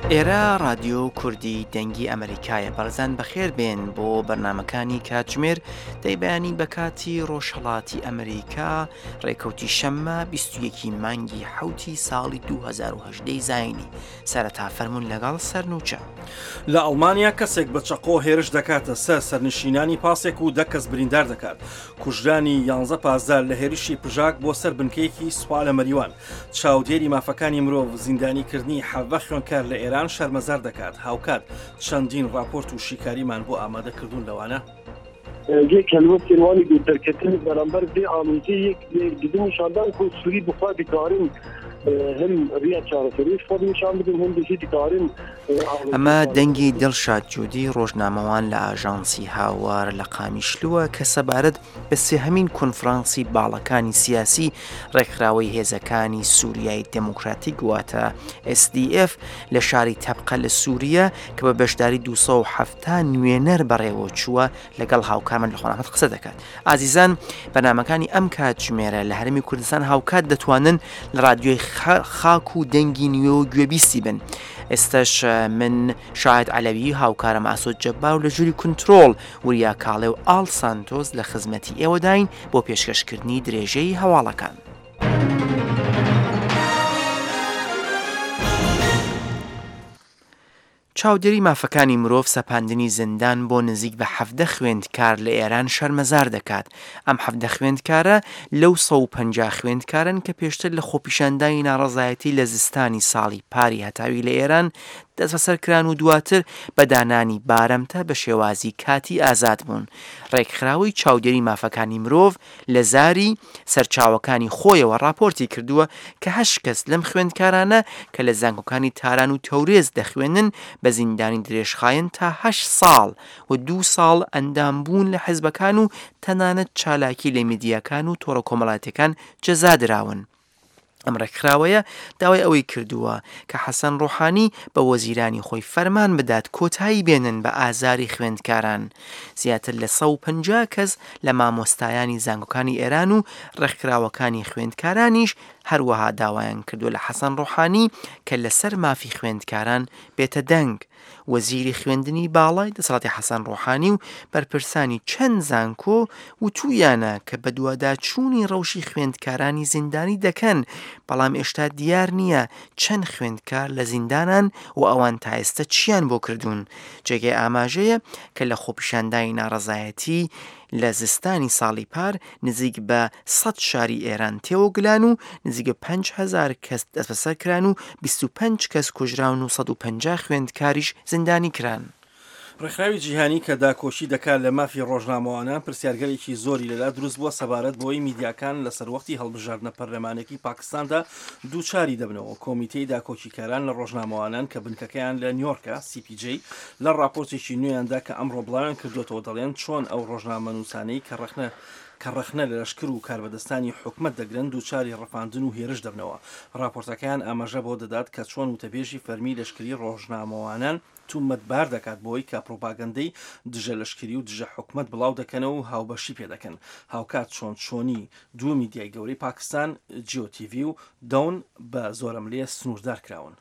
ئێرە رادیۆ کوردی دەنگی ئەمریکایە بەڕزان بەخێر بێن بۆ بەرنمەکانی کاتژمێر دەیبیانی بە کاتی ڕۆژهەڵاتی ئەمریکا ڕێکەوتی شەممە 21 مانگی حوتی ساڵی 2018 زاینی سەرەتا فەرموون لەگەڵ سەرنووچە. لە ئەڵمانیا کەسێک بە چەقۆ هێرش دەکاتە سەر سەرنشینانی پاسێک و 10 کەس بریندار دەکات. کوژرانی 11 پازدار لە هێرشی پژاک بۆ سەر بنکەیەکی سوپا لە مەریوان. چاودێری مافەکانی مرۆڤ زیندانیکردنی 17 خوێندکار لە ئێران شەرمەزار دەکات. هاوکات چەندین راپۆرت و شیکاریمان بۆ ئامادەکردوون لەوانە. کلمه سیروانی دو ترکتن برانبر دی آموزی یک دیدن شاندان که سوری بخواه بیکارین هم ریا چارەسەریش خۆ نیشان بدن هم دژی دیکارین. ئەمە دەنگی دڵشاد جوودی ڕۆژنامەوان لە ئاژانسی هاوار لە قامیشلووە کە سەبارەت بە سێهەمین کۆنفرانسی باڵەکانی سیاسی ڕێکخراوەی هێزەکانی سووریای دموکراتیک واتە SDF لە شاری تەبقە لە سووریە کە بە بەشداری 270 نوێنەر بەڕێوە چووە لەگەڵ هاوکارمان لە خۆناغت قسە دەکات. ئازیزان بەنامەکانی ئەم کاتژمێرە لە هەرمی کوردستان هاوکات دەتوانن لە رادیۆی خاک و دەنگی نوێ و گوێبیستی بن. ئێستش من شاهد عەلەوی هاوکارم ئاسۆد جەبار و لە ژووری کنترۆل وریا کاڵێ و ئاڵ سانتۆس لە خزمەتی ئێوەداین بۆ پێشکەشکردنی درێژەی هەواڵەکان. چاودێری مافەکانی مرۆڤ سەپاندنی زیندان بۆ نزیک بە 17 خوێندکار لە ئێران شەرمەزار دەکات. ئەم 17 خوێندکارە لەو 150 خوێندکارن کە پێشتر لە خۆپیشاندانی ناڕەزایەتی لە زستانی ساڵی پاری هەتاوی لە ئێران دەست بەسەرکران و دواتر بە دانانی بارەمتە بە شێوازی کاتی ئازاد بوون. ڕێکخراوەی چاودێری مافەکانی مرۆڤ لە زاری سەرچاوەکانی خۆیەوە راپۆرتی کردووە کە 8 کەس لەم خوێندکارانە کە لە زانکۆکانی تاران و تەورێز دەخوێنن بە زیندانی درێژخایەن تا 8 ساڵ و 2 ساڵ ئەندام بوون لە حیزبەکان و تەنانەت چالاکی لە میدیاکان و تۆڕە کۆمەڵاتەکان جەزا دراون. ئەم ڕێکخراوەیە داوای ئەوەی کردووە کە حەسەن ڕۆحانی بە وەزیرانی خۆی فەرمان بدات کۆتایی بێنن بە ئازاری خوێندکاران. زیاتر لە 150 کەس لە مامۆستایانی زانکۆکانی ئێران و ڕێکخراوەکانی خوێندکارانیش هەروەها داوایان کردووە لە حەسەن ڕۆحانی کە لەسەر مافی خوێندکاران بێتە دەنگ. وەزیری خوێندنی باڵای دەسەڵاتی حەسەن ڕۆحانی و بەرپرسانی چەند زانکۆ وتویانە کە بە دوواداچوونی ڕەوشی خوێندکارانی زیندانی دەکەن، بەڵام ئێشتا دیار نییە چەند خوێندکار لە زیندانان و ئەوان تا ئێستا چیان بۆ کردوون. جێگەی ئاماژەیە کە لە خۆپیشاندانی ناڕەزایەتی لە زستانی ساڵی پار نزیک بە 100 شاری ئێران تێوەگلان و نزیک بە 5,000 کەس دەست بەسەر کران و 25 کەس کوژراون و 150 خوێندکاریش زیندانی کران. ڕێکخراوی جیهانی کە داکۆشی دەکات لە مافی ڕۆژنامەوانان پرسیارگەرێکی زۆری لەلا دروست بووە سەبارەت بۆی میدیاکان لەسەر وەختی هەڵبژاردنە پەرلەمانێکی پاکستاندا دووچاری دەبنەوە. کۆمیتەی داکۆچیکاران لە ڕۆژنامەوانان کە بنکەکەیان لە نیویۆرکە CPJ لە راپۆرتێکی نوێیاندا کە ئەمڕۆ بڵاویان کردوێتەوە دەڵێن چۆن ئەو ڕۆژنامە نووسانەی کە ڕەخنە لە لەشکر و کاربەدەستانی حکومەت دەگرن دووچاری ڕەفاندن و هێرش دەبنەوە. راپۆرتەکەیان ئاماژە بۆ دەدات کە چۆن وتەبێژی فەرمی لەشکری ڕۆژنامەوانان تومەتبار دەکات بۆی کە پرۆپاگەندەی دژە لەشکری و دژە حکومەت بڵاو دەکەنەوە و هاوبەشی پێ دەکەن. هاوکات چۆنی دوو میدیای گەورەی پاکستان GOTV و دەون بە زۆرم لێ سنووردار کراون.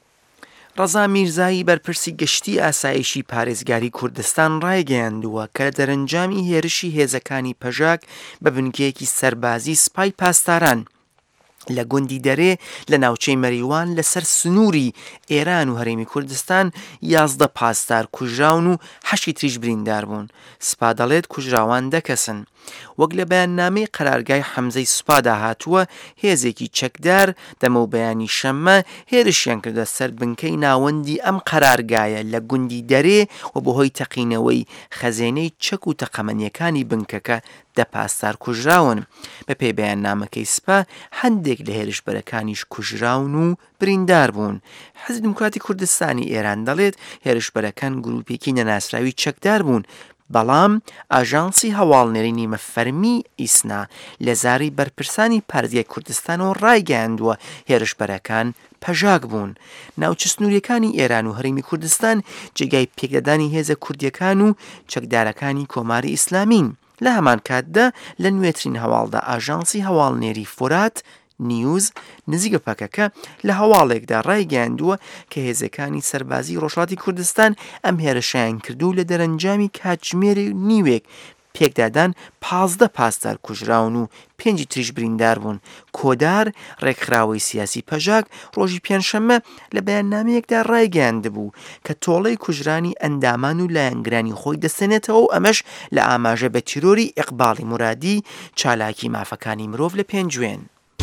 ڕەزا میرزایی بەرپرسی گەشتی ئاسایشی پارێزگاری کوردستان ڕایگەیاندووە کە لە دەرەنجامی هێرشی هێزەکانی پەژاک بە بنکەیەکی سەربازی سپای پاسداران لە گوندی دەرێ لە ناوچەی مەریوان لەسەر سنووری ئێران و هەرێمی کوردستان 11 پاسدار کوژراون و 8 تریش بریندار بوون. سوپا دەڵێت کوژراوان 10 کەسن. وەک لە بەیاننامەی قەرارگای حەمزەی سوپادا هاتووە هێزێکی چەکدار دەمە و بەیانی شەممە هێرشیان کردە سەر بنکەی ناوەندی ئەم قەرارگایە لە گوندی دەرێ و بەهۆی تەقینەوەی خەزێنەی چەک و تەقەمەنیەکانی بنکەکە 10 پاسدار کوژراون. بە پێی بەیاننامەکەی سوپا هەندێک لە هێرشبەرەکانیش کوژراون و بریندار بوون. حیزب دموکراتی کوردستانی ئێران دەڵێت هێرشبەرەکان گروپێکی نەناسراوی چەکدار بوون، بەڵام ئاژانسی هەواڵنێری نیمەفەرمی ئیسنا لە زاری بەرپرسانی پارێزگای کوردستانەوە ڕایگەیاندووە هێرشبەرەکان پەژاک بوون. ناوچە سنووریەکانی ئێران و هەرێمی کوردستان جێگای پێکدەدانی هێزە کوردیەکان و چەکدارەکانی کۆماری ئیسلامین. لە هەمان کاتدا لە نوێترین هەواڵدا ئاژانسی هەواڵنێری فورات نیوز نزیک بە پەکەکە لە هەواڵێکدا ڕایگەیاندووە کە هێزەکانی سەربازی ڕۆژهەڵاتی کوردستان ئەم هێرشیان کردو لە دەرەنجامی کاتژمێری نیوێک پێکدادان 15 پاسدار کوژراون و 5 تریش بریندار بوون. کۆدار ڕێکخراوەی سیاسی پەژاک ڕۆژی پێنجشەممە لە بەیاننامەیەکدا ڕایگەیاندبوو کە تۆڵەی کوژرانی ئەندامان و لایەنگرانی خۆی دەستێنێتەوە و ئەمەش لە ئاماژە بە تیرۆری ئیقباڵی مورادی چالاکی مافەکانی مرۆڤ لە پێنجوێن.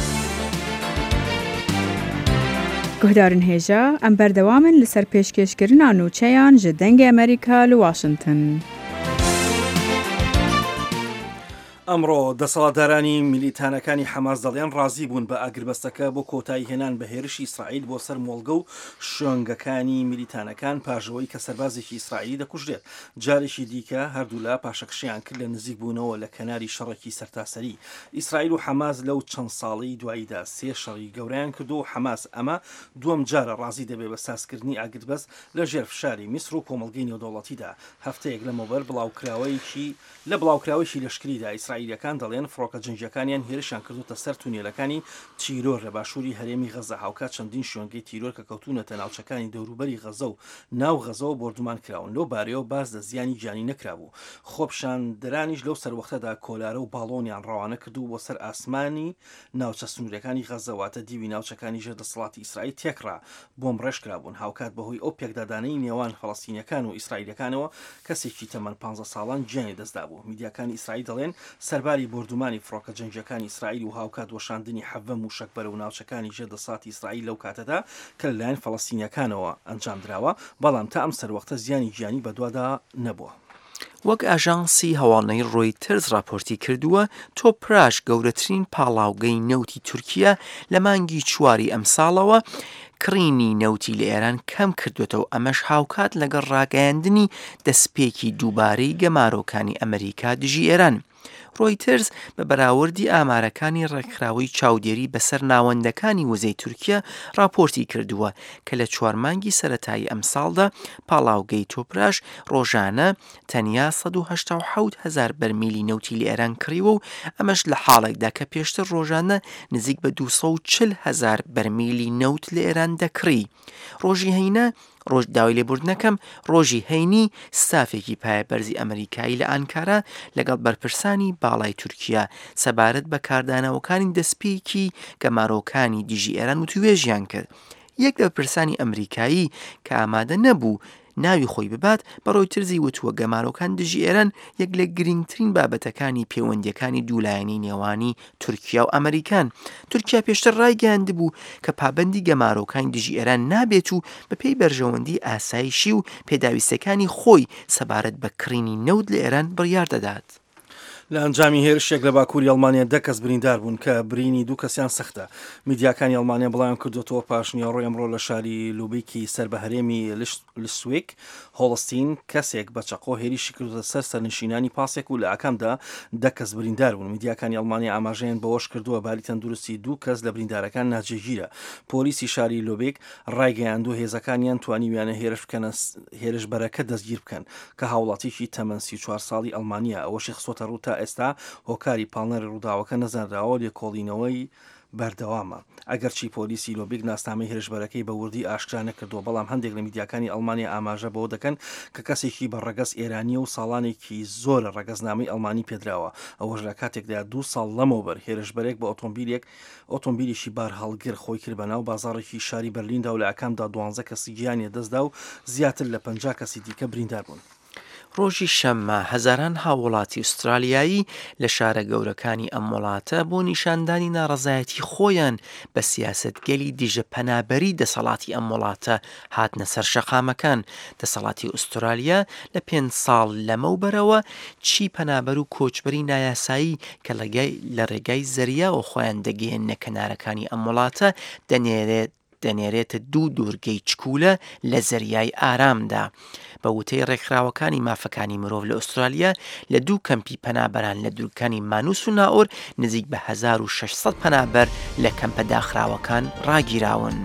گوهدارن هێژە ئەم بەردەوامن لەسەر پێشکەشکردنا نوچەیان ji dengê Amerîka li Washington. ئەمڕۆ دەسەڵاتدارانی میلیتانەکانی حەماس دەڵێن ڕازی بوون بە ئاگربەستەکە بۆ کۆتایی هێنان بە هێرشی ئیسرائیل بۆ سەر مۆڵگە و شوێنگەکانی میلیتانەکان پاژەوەی کە سەربازێکی ئیسرائیلی دەکوژرێت. جارێکی دیکە هەردوولا پاشەکشیان کرد لە نزیک بوونەوە لە کەناری شەڕێکی سەرتاسەری. ئیسرائیل و حەماس لەو چەند ساڵی دواییدا 3 شەڕی گەورەیان کردو و حەماس ئەمە دووەم جارە ڕازی دەبێت بە سازکردنی ئاگربەست لە ژێر فشاری میسر و کۆمەڵگەی نێودەوڵەتیدا. هەفتەیەک لەمەوبەر بڵاوکراوەیەکی لەشکریدا ئیسرائیلیەکان دەڵێن فڕۆکە جەنگیەکانیان هێرشیان کردوتە سەر تونێلەکانی تیرۆر لە باشووری هەرێمی غەزە. هاوکات چەندین شوێنگەی تیرۆر کە کەوتونەتە ناوچەکانی دەوروبەری غەزە و ناو غەزەوە بردومان کراون. لەو بارەیەوە باز لە زیانی گیانی نەکرابوو. خۆپشاندەرانیش لەو سەروەختەدا کۆلارە و باڵۆنیان ڕەوانە کردو بۆ سەر ئاسمانی ناوچە سنوورەکانی غەزەواتە دیوی ناوچەکانی ژێر دەسەڵاتی ئیسرائیل تێکڕا بۆم ڕێژ کرابوون. هاوکات بەهۆی ئەو پێکدادانەی نێوان فەڵەستینیەکان و ئیسرائیلەکانەوە کەسێکی تەمەن 15 ساڵان گیانی دەستدا بوو. میدیاکانی ئیسرائیل دەڵێن سەرباری بردومانی فڕۆکە جەنگیەکانی ئیسرائیل و هاوکات وەشاندنی حەڤەم و شەکبەرە و ناوچەکانی ژێر دەسەڵاتی ئیسرائیل لەو کاتەدا کە لەلایەن فەڵەستینیەکانەوە ئەنجام درراوە، بەڵام تا ئەم سەروەختە زیانی گیانی بەدوادا نەبووە. وەک ئاژانسی هەواڵنەی ڕۆیترز راپۆرتی کردووە تۆپراش گەورەترین پاڵاوگەی نەوتی تورکیا لە مانگی چواری ئەم ساڵەوە کڕینی نەوتی لە ئێران کەم کردوێتەوە. ئەمەش هاوکات لەگەڵ ڕاگەیاندنی دەستپێکی دووبارەی گەمارۆکانی ئەمریکا دژی ئێران. ڕۆیترز بە بەراوردی ئامارەکانی ڕێکخراوەی چاودێری بەسەر ناوەندەکانی وزەی تورکیا راپۆرتی کردووە کە لە 4 مانگی سەرەتایی ئەم ساڵدا پاڵاوگەی تۆپراش ڕۆژانە تەنیا 187,000 بەرمیلی نەوتی لە ئێران کڕیوە و ئەمەش لە حاڵێکدا کە پێشتر ڕۆژانە نزیک بە 240,000 بەرمیلی نەوت لە ئێران دەکڕی. ڕۆژی هەینە داوای لێبوردنەکەم ڕۆژی هەینی ستافێکی پایەبەرزی ئەمریکایی لە ئانکارا لەگەڵ بەرپرسانی باڵای تورکیا سەبارەت بە کاردانەوەکانی دەستپێکی گەمارۆکانی دژی ئێران وتوێژیان کرد. یەک لە بەرپرسانی ئەمریکایی کە ئامادە نەبوو ناوی خۆی ببات بە ڕۆیترزی وتووە گەمارۆکان دژی ئێران یەک لە گرنگترین بابەتەکانی پەیوەندیەکانی دوولایەنی نێوانی تورکیا و ئەمریکان. تورکیا پێشتر ڕایگەیاندبوو کە پابەندی گەمارۆکانی دژی ئێران نابێت و بەپێی بەرژەوەندی ئاسایشی و پێداویستەکانی خۆی سەبارەت بە کڕینی نەوت لە ئێران بڕیار دەدات. لە ئەنجامی هێرشێک لە باکووری ئەڵمانیا 10 کەس بریندار بوون کە برینی 2 کەسیان سەختە. میدیاکانی ئەڵمانیا بڵاویان کردوتەوە پاش نیوەڕۆی ئەمڕۆ لە شاری لوبیکی سەر بە هەرێمی لسوێک هۆڵستین کەسێک بە چەقۆ هێریشی کردوتە سەر سەرنشینانی پاسێک و لە ئاکامدا 10 کەس بریندار بوون. میدیاکانی ئەڵمانیا ئاماژەیان بەوەش کردووە باری تەندروستی 2 کەس لە بریندارەکان ناجێگیرە. پۆلیسی شاری لوبێک ڕایگەیاندوو هێزەکانیان توانیویانە هێرش بەرەکە دەستگیر بکەن کە هاوڵاتیشی تەمەن 34 ساڵی ئەڵمانیا. ئەوەشی خسۆتە ڕوو تا ئێستا هۆکاری پاڵنەری ڕووداوەکە نەزانراوە لێکۆڵینەوەی بەردەوامە. ئەگەرچی پۆلیسی لۆبیک ناسنامەی هێرشبەرەکەی بە وردی ئاشکرا نەکردووە، بەڵام هەندێک لە میدیاکانی ئەڵمانیا ئاماژە بەوە دەکەن کە کەسێکی بە ڕەگەز ئێرانیە و ساڵانێکی زۆر ڕەگەزنامەی ئەڵمانی پێدراوە. ئەوەش لە کاتێکدا 2 ساڵ لەمەوبەر هێرشبەرێک بە ئۆتۆمبیلێکی بار هەڵگر خۆی کرد بە ناو بازاڕێکی شاری بەرلیندا و لە ئاکامدا 12 کەسی گیانی دەستدا و زیاتر لە 50 کەسی دیکە بریندار بوون. ڕۆژی شەممە هەزاران هاوڵاتی ئوسترالیایی لە شارە گەورەکانی ئەم وڵاتە بۆ نیشاندانی ناڕەزایەتی خۆیان بە سیاسەتگەلی دیژە پەنابەری دەسەڵاتی ئەم وڵاتە هاتنە سەر شەقامەکان. دەسەڵاتی ئوسترالیا لە 5 ساڵ لەمەوبەرەوە چی پەنابەر و کۆچبەری نایاسایی کە لە ڕێگای زەریاوە خۆیان دەگەێنە کەنارەکانی ئەم وڵاتە دەنێرێتە 2 دوورگەی چکولە لە زەریای ئارامدا. بە وتەی ڕێکخراوەکانی مافەکانی مرۆڤ لە ئوسترالیا لە 2 کەمپی پەنابەران لە دوورگەکانی مانوس و نائۆر نزیک بە 1600 پەنابەر لە کەمپە داخراوەکان ڕاگیراون.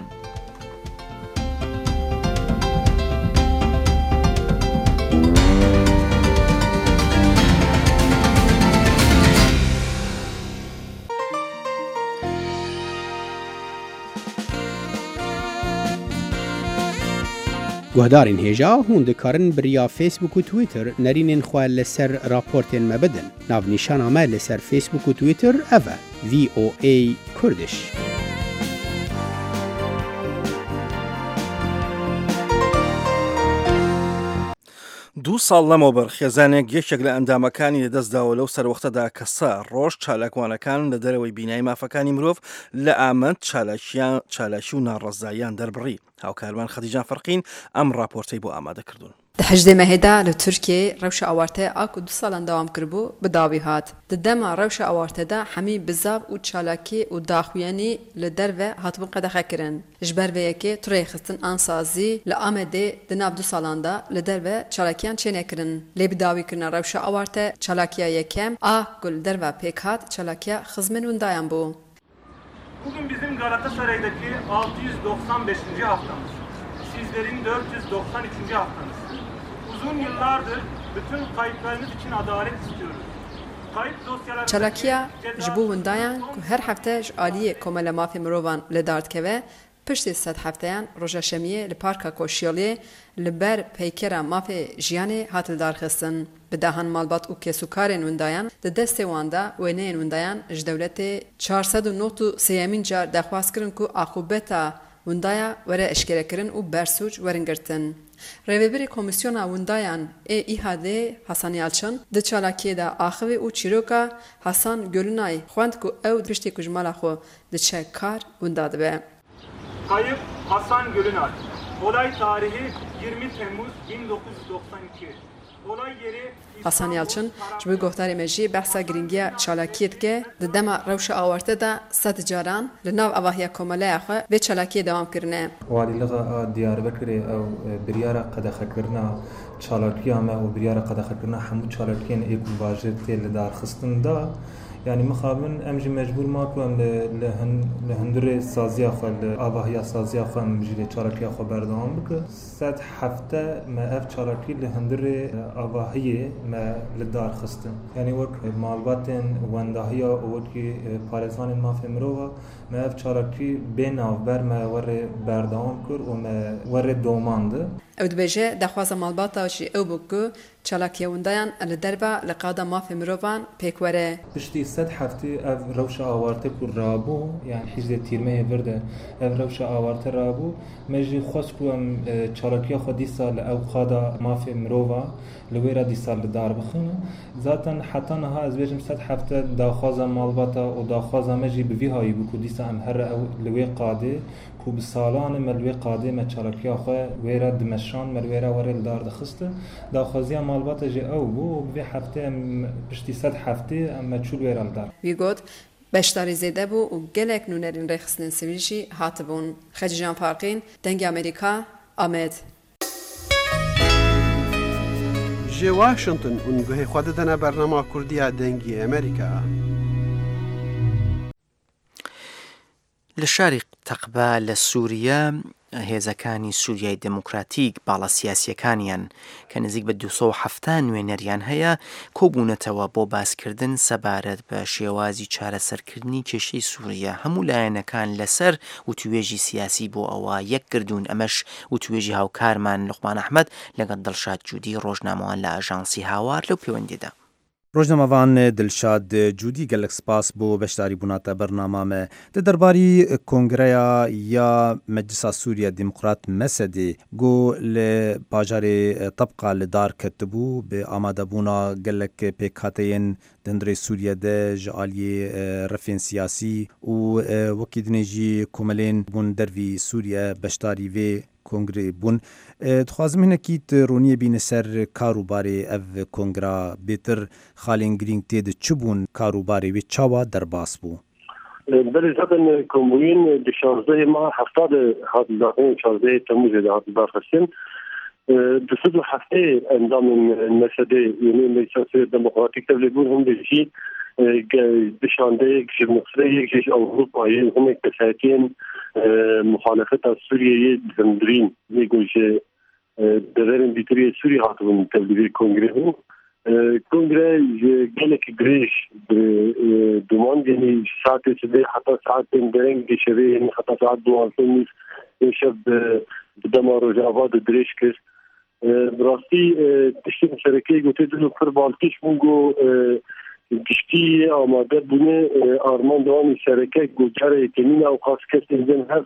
گهدارین هێژا هون دikarin biriya Facebook و Twitter nerînên xwe li ser raportên me bidin. Navnîşana me li ser Facebook û Twitter ev e VOA Kurdish. دوو ساڵ لەمەوبەر خێزانێک یەکێک لە ئەندامەکانی لەدەستداوە لەو سەروەختەدا کە سا ڕۆژ چالاکوانەکان لە دەرەوەی بینایی مافەکانی مرۆڤ لە ئامەد چالاشی و ناڕەزاییان دەربڕی. هاوکارمان خەدیجان فەرقین ئەم راپۆرتەی بۆ ئامادە کردوون. حجدê mehêda li Tirkiyê rewşa awarteyê a ku 2 salan dewam kiribû bi dawî hat. Di dema rewşa awartê de hemî bizav û çalakî û daxuyanî li derve hatibûn qedexe kirin. Ji ber vê yekê turê xistin an sazî li Amedê di nav 2 salan da li derve çalakiyan çêne kirin. Lê bi dawî kirina rewşa awarte çalakiya yekem a ku li derve pêk hat çalakiya xizmên windayan bû. Bugün bizim Galatasaray'daki 695. haftamız. Sizlerin 493. haftanız. Uzun yıllardır bütün kayıplarınız için adalet istiyoruz. Kayıp dosyalarında çalakiya ji bo windayan ku her hefte ji aliyê komela mafê mirovan li dardkeve piştî sed hefteyan roja şemiyê li parka Koşyalê li ber peykera mafê jiyanê hat li darxistin. Bi dahan malbat û kesûkarên windayan di destê wan da wêneyên windayan ji dewletê 493 car dexwaz kirin ku axûbeta windaya were eşkerekirin û bersûc werin girtin. Rêvebirê Komîsyona Windayan ê İHADê Hasan Yalçın di çalakiyê de axivê û çîroka Hasan Gölünay xwend ku ew piştî ku ji mala xwe diçe kar winda dibe. Kayıp Hasan Gölünay. Olay tarihi 20 Temmuz 1992. Olay yeri Hasan Yalçın ji bo guhdarê me jî behsa giringiya çalakiyê dike di dema rewşa awarte de sed caran li nav avahiya komeleya xwe vê çalakiyê dewam kirine. Walîliga Diyarbekirê ew biryara qedexekirina çalakiya me û biryara qedexekirina hemû çalakiyên êk û bajêr tê li darxistin da yani mixabin em jî mecbûr maku em li hundirê saziya xwe li avahiya saziya xwe em jî lê çalakiya xwe berdewam bikin. Sed hefte me ev çalakî li hundirê avahiyê me li darxistin. Yani wek malbatên wendahiya û wekî parêzanên mafê mirova me ev çalakî bê navber me were berdewam kir û me were domandı. Ew dibêje dexwaza malbata jî ew bû ku çalakiya windayan li derve li qada mafê mirovan pêk were. Piştî sed heftê ev rewşa awarte ku rabû yani hîzê tîrmeyê vir de ev rewşa awarte rabû me jî xwest ku em çalakiya xwe dîsa li ew qada mafê mirova li wê re dîsa li dar bixînin. Zaten heta niha ez bêjim sed hefte daxwaza malbata û daxwaza me jî bi vî hayî bû ku dîsa em here ew li wê qadê ku bi salan me li wê qadê me çalakiya xwe wê re dimeşan me li wê re were li dar dixistin. Daxwaziya malbata jî ew bû û bi vê heftê em piştî sed heftê em me çûl wê re li dar. Wî got beşdarî zêde bû û gelek nûnerên rêxistinên sivîl jî hatibûn. Xedîcan Farqîn, Dengê Amerîka, Amed. Ji Washington hûn guhê xwe didine bernama Kurdiya Dengê Amerîka. لە شاری تەقبە لە سووریا هێزەکانی سووریای دموکراتیک باڵا سیاسیەکانیان کە نزیک بە 270 نوێنەریان هەیە کۆبوونەتەوە بۆ باسکردن سەبارەت بە شێوازی چارەسەرکردنی کێشەی سووریا هەموو لایەنەکان لەسەر وتوێژی سیاسی بۆ ئەوە یەکگردون ئەمەش وتوێژی هاوکارمان لوقمان ئەحمەد لەگەڵ دڵشاد جوودی ڕۆژنامەوان لە ئاژانسی هاوار لەو پەیوەندیدا. ڕۆژنامەوان دڵشاد جوودی گەلک سپاس بۆ بەشداری بووناتە بەرنامامە دە دەرباری کۆنگرەیە یا مەجلیسا سووریا دیموکرات مەسەدێ گۆ لە باژارێ طبقا لە دار کەتبوو بە ئامادەبوونا گەلک پێکهاتەیەن دەندرەی سووریەدە ji aliyê refên siyasî û wekî dinê jî komelên bûn dervî Sûriye beşdarî vê kongrê bûn. Dixwazim hinekî roniyê bîne ser karûbarê ev kongra bêtir xalên girîng tê de çi bûn karûbarê wê çawa derbas bû. Belê zaten komûyên di 16 ma hefta de hatin daxin 16 Temmuzê de hatin darxistin. Di sed û heftê endamên mesedê yênî Meclisa Demokratîk tevlîbûn hûn de jî dişandeyek ji Misreyek ji Avrupayê hinek kesayetiyên muhalefeta Sûriyeyê dindirîn lê got ji deverên dîtiriyê Sûriye hatibûn tevlîvê kongrê bû. Kongre ji gelekî girêj duman yenî saetê sibê heta saetên derengê şevê yenî heta saet 12 nîv şev دما روجاوا د درش کړ براستی تشتین سرکی گوته دلو پر بالکش مونگو گشتی آماده بونه آرمان دوانی سرکی گوجره کنین او خاص کسی زن هست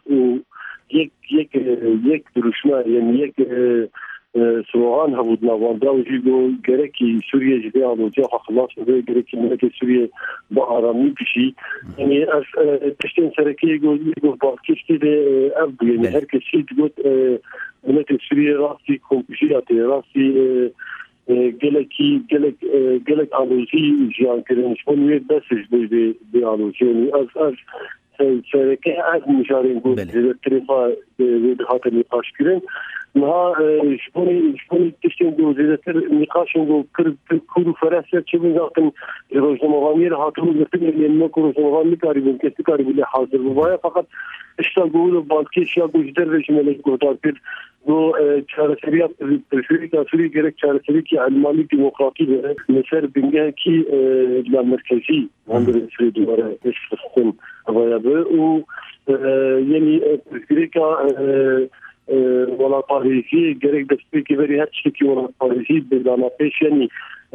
یک دروشمه یعنی یک سوغان هبود نوانده و جیگو گرکی سوریه جده آلوزی خلاص بده گرکی ملک سوریه با آرامی بشی یعنی از تشتین سرکی گو بالکش دیده اب یعنی هر کسی گوت ملت سوریه راستی کمپوزیاتی راستی گلک آلوزی جیان کردن شمون بسش به آلوزی یعنی از سرکه از مشارین گفت زیادترها دهات نقاش کردن نها شمونی تشتین دو زیادتر نقاشن گفت کرد و فرسه چه بزاقن روزنامه‌نگاری را هاتون گفتن یعنی نکو روزنامه‌نگاری کاری بون کسی کاری بوده حاضر بوده فقط اشتغال گول و بالکش یا گوشتر رژیمه گفتار کرد و چهارسری پرفیری کاسوری گرک چهارسری کی علمانی دموکراتی داره مثل بینگه کی مرکزی هندر سری دوباره اشتغال وایابه و یعنی پرفیری کا ولا پاریزی گرک دستی کی بری هر چیزی کی ولا پاریزی بدانا پیش یعنی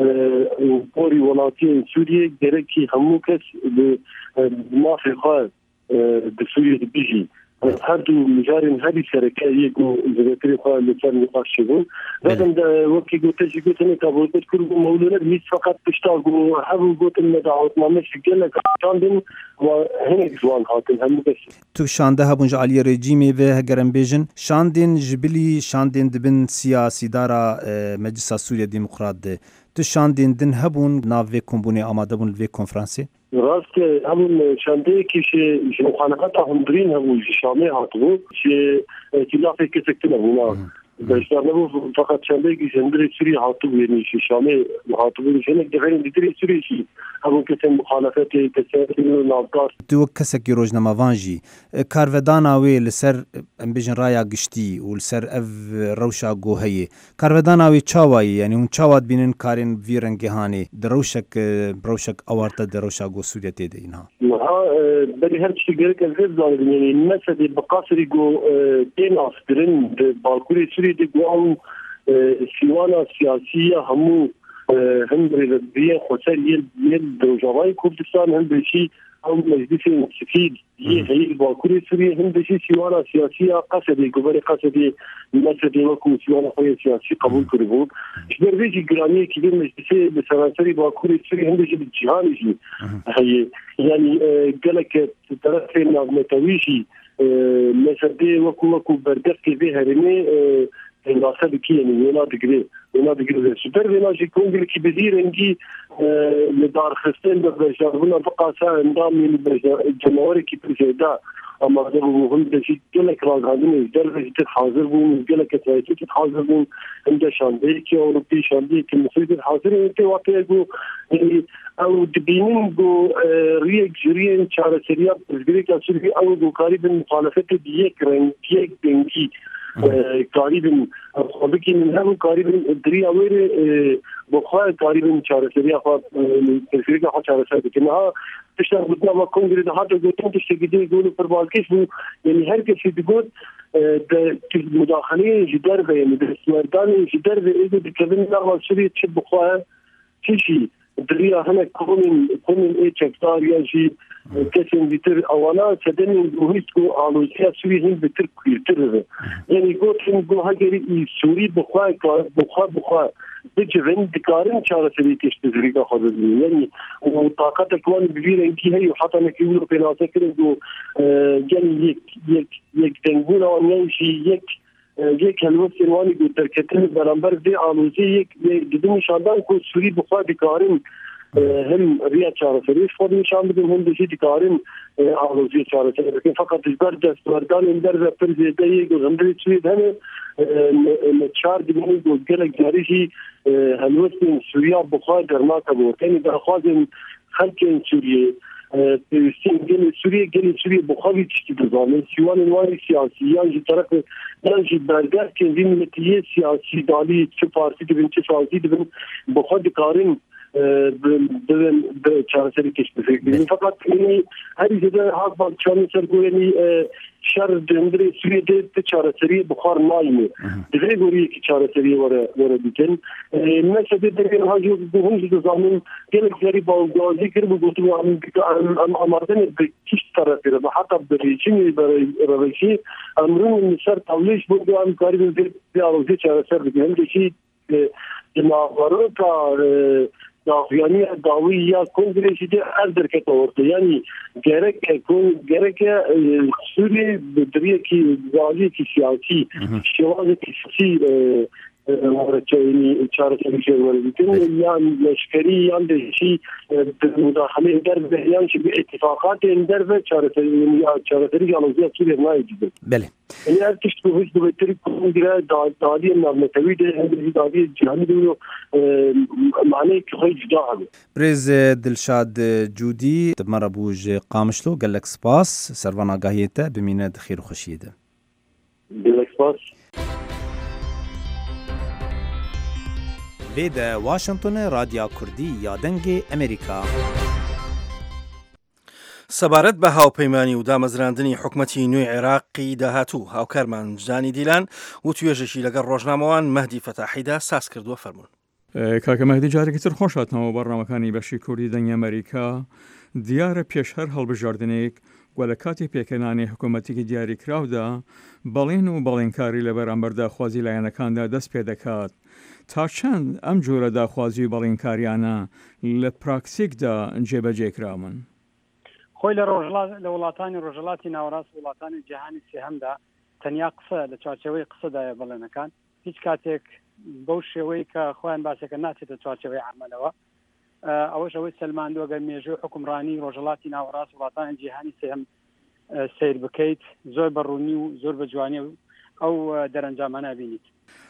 پوری ولاتی سوریه گرکی همو کس به مافی خواه به سوریه بیجی هر دو مجارین هری سرکه یکو زیادتری خواه لسر نقاش شدون لیکن وقتی گوتشی گوتنی کابوزت کرو مولونت نیست فقط پشتا گو هر گوتن مدعوت نامه شگل کشاندن و هنگ زوان هاتن همو کس تو شانده هبونج علی رژیمی و هگرم بیجن شاندین جبلی شاندین دبن سیاسی دارا مجلس سوریه دموکرات ده تو شاندین دن هبون ناوی کمبونی آماده بون وی کنفرانسی راست همون شنده که مخالفت هندرین همون شامه هاتبو که ائتلاف کسکتن همونا باشتر نبو فقط شنده که شندر سوری هاتبو یعنی شامه هاتبو شنده دفعین دیدری سوری شی همون کسن مخالفت کسکتن نافدار دو کسکی روزنامه وانجی کاروداناوی لسر بیجن رایا گشتی و لسر اف روشا گوهی کاروداناوی چاوایی یعنی اون چاواد بینن کارین ویرنگهانی دروشک اوارتا دروشا گو سوریتی ده اینها بلی هر چی گرک از غیر زانگن یعنی مثل بقاصری گو دین آفدرین بالکوری سوری ده گو اون سیوانا سیاسی همو هم بریدیه خسر یه دروجاوای کردستان هم بشی هم مجلس سفید یه هیئ باکوری سوریه هم بشی سیوانا سیاسی قصدی گوبر قصدی مثل وکو سیوانا خوی سیاسی قبول کرده بود شبر بیجی گرانی که بین مجلس بسرانسری باکوری سوریه هم بشی جهانیشی یعنی گلک طرف نتویشی مثل وکو بردست که به هرمی ناسب کی یعنی ونا دگری سپر ونا جی کنگل کی بدیرنگی لدار خستن بجاربنا بقاسا اندام من جمهوری کی پرزیدا اما ده مهم دشی گلک راغادن درجه حاضر بون گلک تایید حاضر بون عند شاندی کی اوروپی شاندی کی مسجد حاضر انت واقع گو یعنی او دبینن گو ریک جرین چاره سریا پرزګری کا سری او گو قریب مخالفت دی رنگ یک دنگی قریب خودکی من هم قریب دری اویر بخواه قریب چاره سریا خواهد پرفیری که خواهد چاره سریا که نها تشتر بودنا و کنگری ده حتی گوتن تشتگیده گولو پر بالکش بو یعنی هر کسی بگود مداخله جدر به یعنی دستمردان جدر به ایدو دکبین نغال سوری چه بخواه چیشی دریا همه کنین ای چکتار یا جی کسیم بیتر اوانا چدنین گوهیست گو آلوزیا سوری هم بیتر کویرتر ده یعنی گوتن گو هگری ای سوری بخواه بجوین دکارن چاره سری کشت زریگا خود دنیا یعنی و طاقت اکوان ببیرنگی هی و حتی نکیولو پیناسه کرن گو یعنی یک دنگون آنیانشی یک هلوه سروانی گو ترکتن برانبر ده آلوزی یک دیدن نشاندن که سوری بخواه دکارن هم ریا چاره سریش خود نشان بدن هم دشی دکارن آلوزی چاره سری لیکن فقط ازبر دستوردان اندر زفر زیده یک و غندری سوید همه چار دیگانی گو گلک جاریشی هلوه سوریا بخواه درماتا بود یعنی درخواز خلق سوریه پیوستین گل سوریه بخواهی چیزی بزانه سیوان انواری سیاسی یعنی طرف یعنی برگر که این ملتیه سیاسی دالی چه پارتی دبن چه سیاسی دبن بخواه دکارن چارەسەری کەس بفکرین فقط هەری زێدە هات باڵچانی سەرگۆ ینی شەر دەندرێ سوێ دێ چارەسەری بخار ناینێ دەبێ گۆریەکی چارەسەری وەرە بیکەن مەسەدێ دەبێن هاجو هەموو دەزانن gelek jari bağımsızlığı gibi bu amardan bir kişi tarafıyla hatta bir rejimi barayı amrun misal tavliş bu an karibin bir alıcı çareser bir hem de ki cemaatları da yani daviya kongresi de erderket orta yani gerek Suriye bir ki gazi ki siyasi şivazı ki siyasi çaresi yani leşkeri yani de şey müdahale eder ve yani bir ittifakat eder ve çaresi yalnızca Suriye naididir. Beli. Yani her kişi bu hizmetleri kongre dağdiye namnetevi de hem dağdiye cihani diyor mani ki hayy cüda. Brez Dilşad Cudi marabuj qamışlo gelek spas servana gahiyete bimine dxir xoşiyede. Gelek spas. Vê de Washingtonê Radya Kurdî ya dengê Amerîka. سەبارەت بە هاوپەیمانی و دامەزراندنی حکومەتی نوێی عێراقی داهاتوو هاوکارمان جانی دیلان و توێژێکی لەگەڵ ڕۆژنامەوان مەهدی فەتاحیدا ساز کردووە فەرموون. کاکە مەهدی جارێکی تر خۆش هاتنەوە بەڕنامەکانی بەشی کوردی دەنگی ئەمریکا دیارە پێش هەر هەڵبژاردنێک و لە کاتی پێکەنانی حکوومەتێکی دیاریکراودا بەڵێن و بەڵێنکاری لە بەرامبەر داخوازی لایەنەکاندا دەست پێ دەکات. تا چەند ئەم جۆرە داخوازی و بەڵێنکاریانە لە پراکتیکدا جێبەجێکراون؟ خۆی لە وڵاتانی ڕۆژهەڵاتی ناوەڕاست وڵاتانی جیهانی سێهەمدا تەنیا قسە لە چارچەوەی قسەدایە بەڵێنەکان هیچ کاتێک بەو شێوەی کە خۆیان باسێکە ناچێتە چارچەوەی عملەوە ئەوەش ئەوەی سەلماندووە گەر مێژووی حکومڕانی ڕۆژهەڵاتی ناوەڕاست وڵاتانی جیهانی سێهەم سیر بکەیت زۆر بەڕوونی و زۆر بە جوانی ئەو دەرەنجامانە بینیت.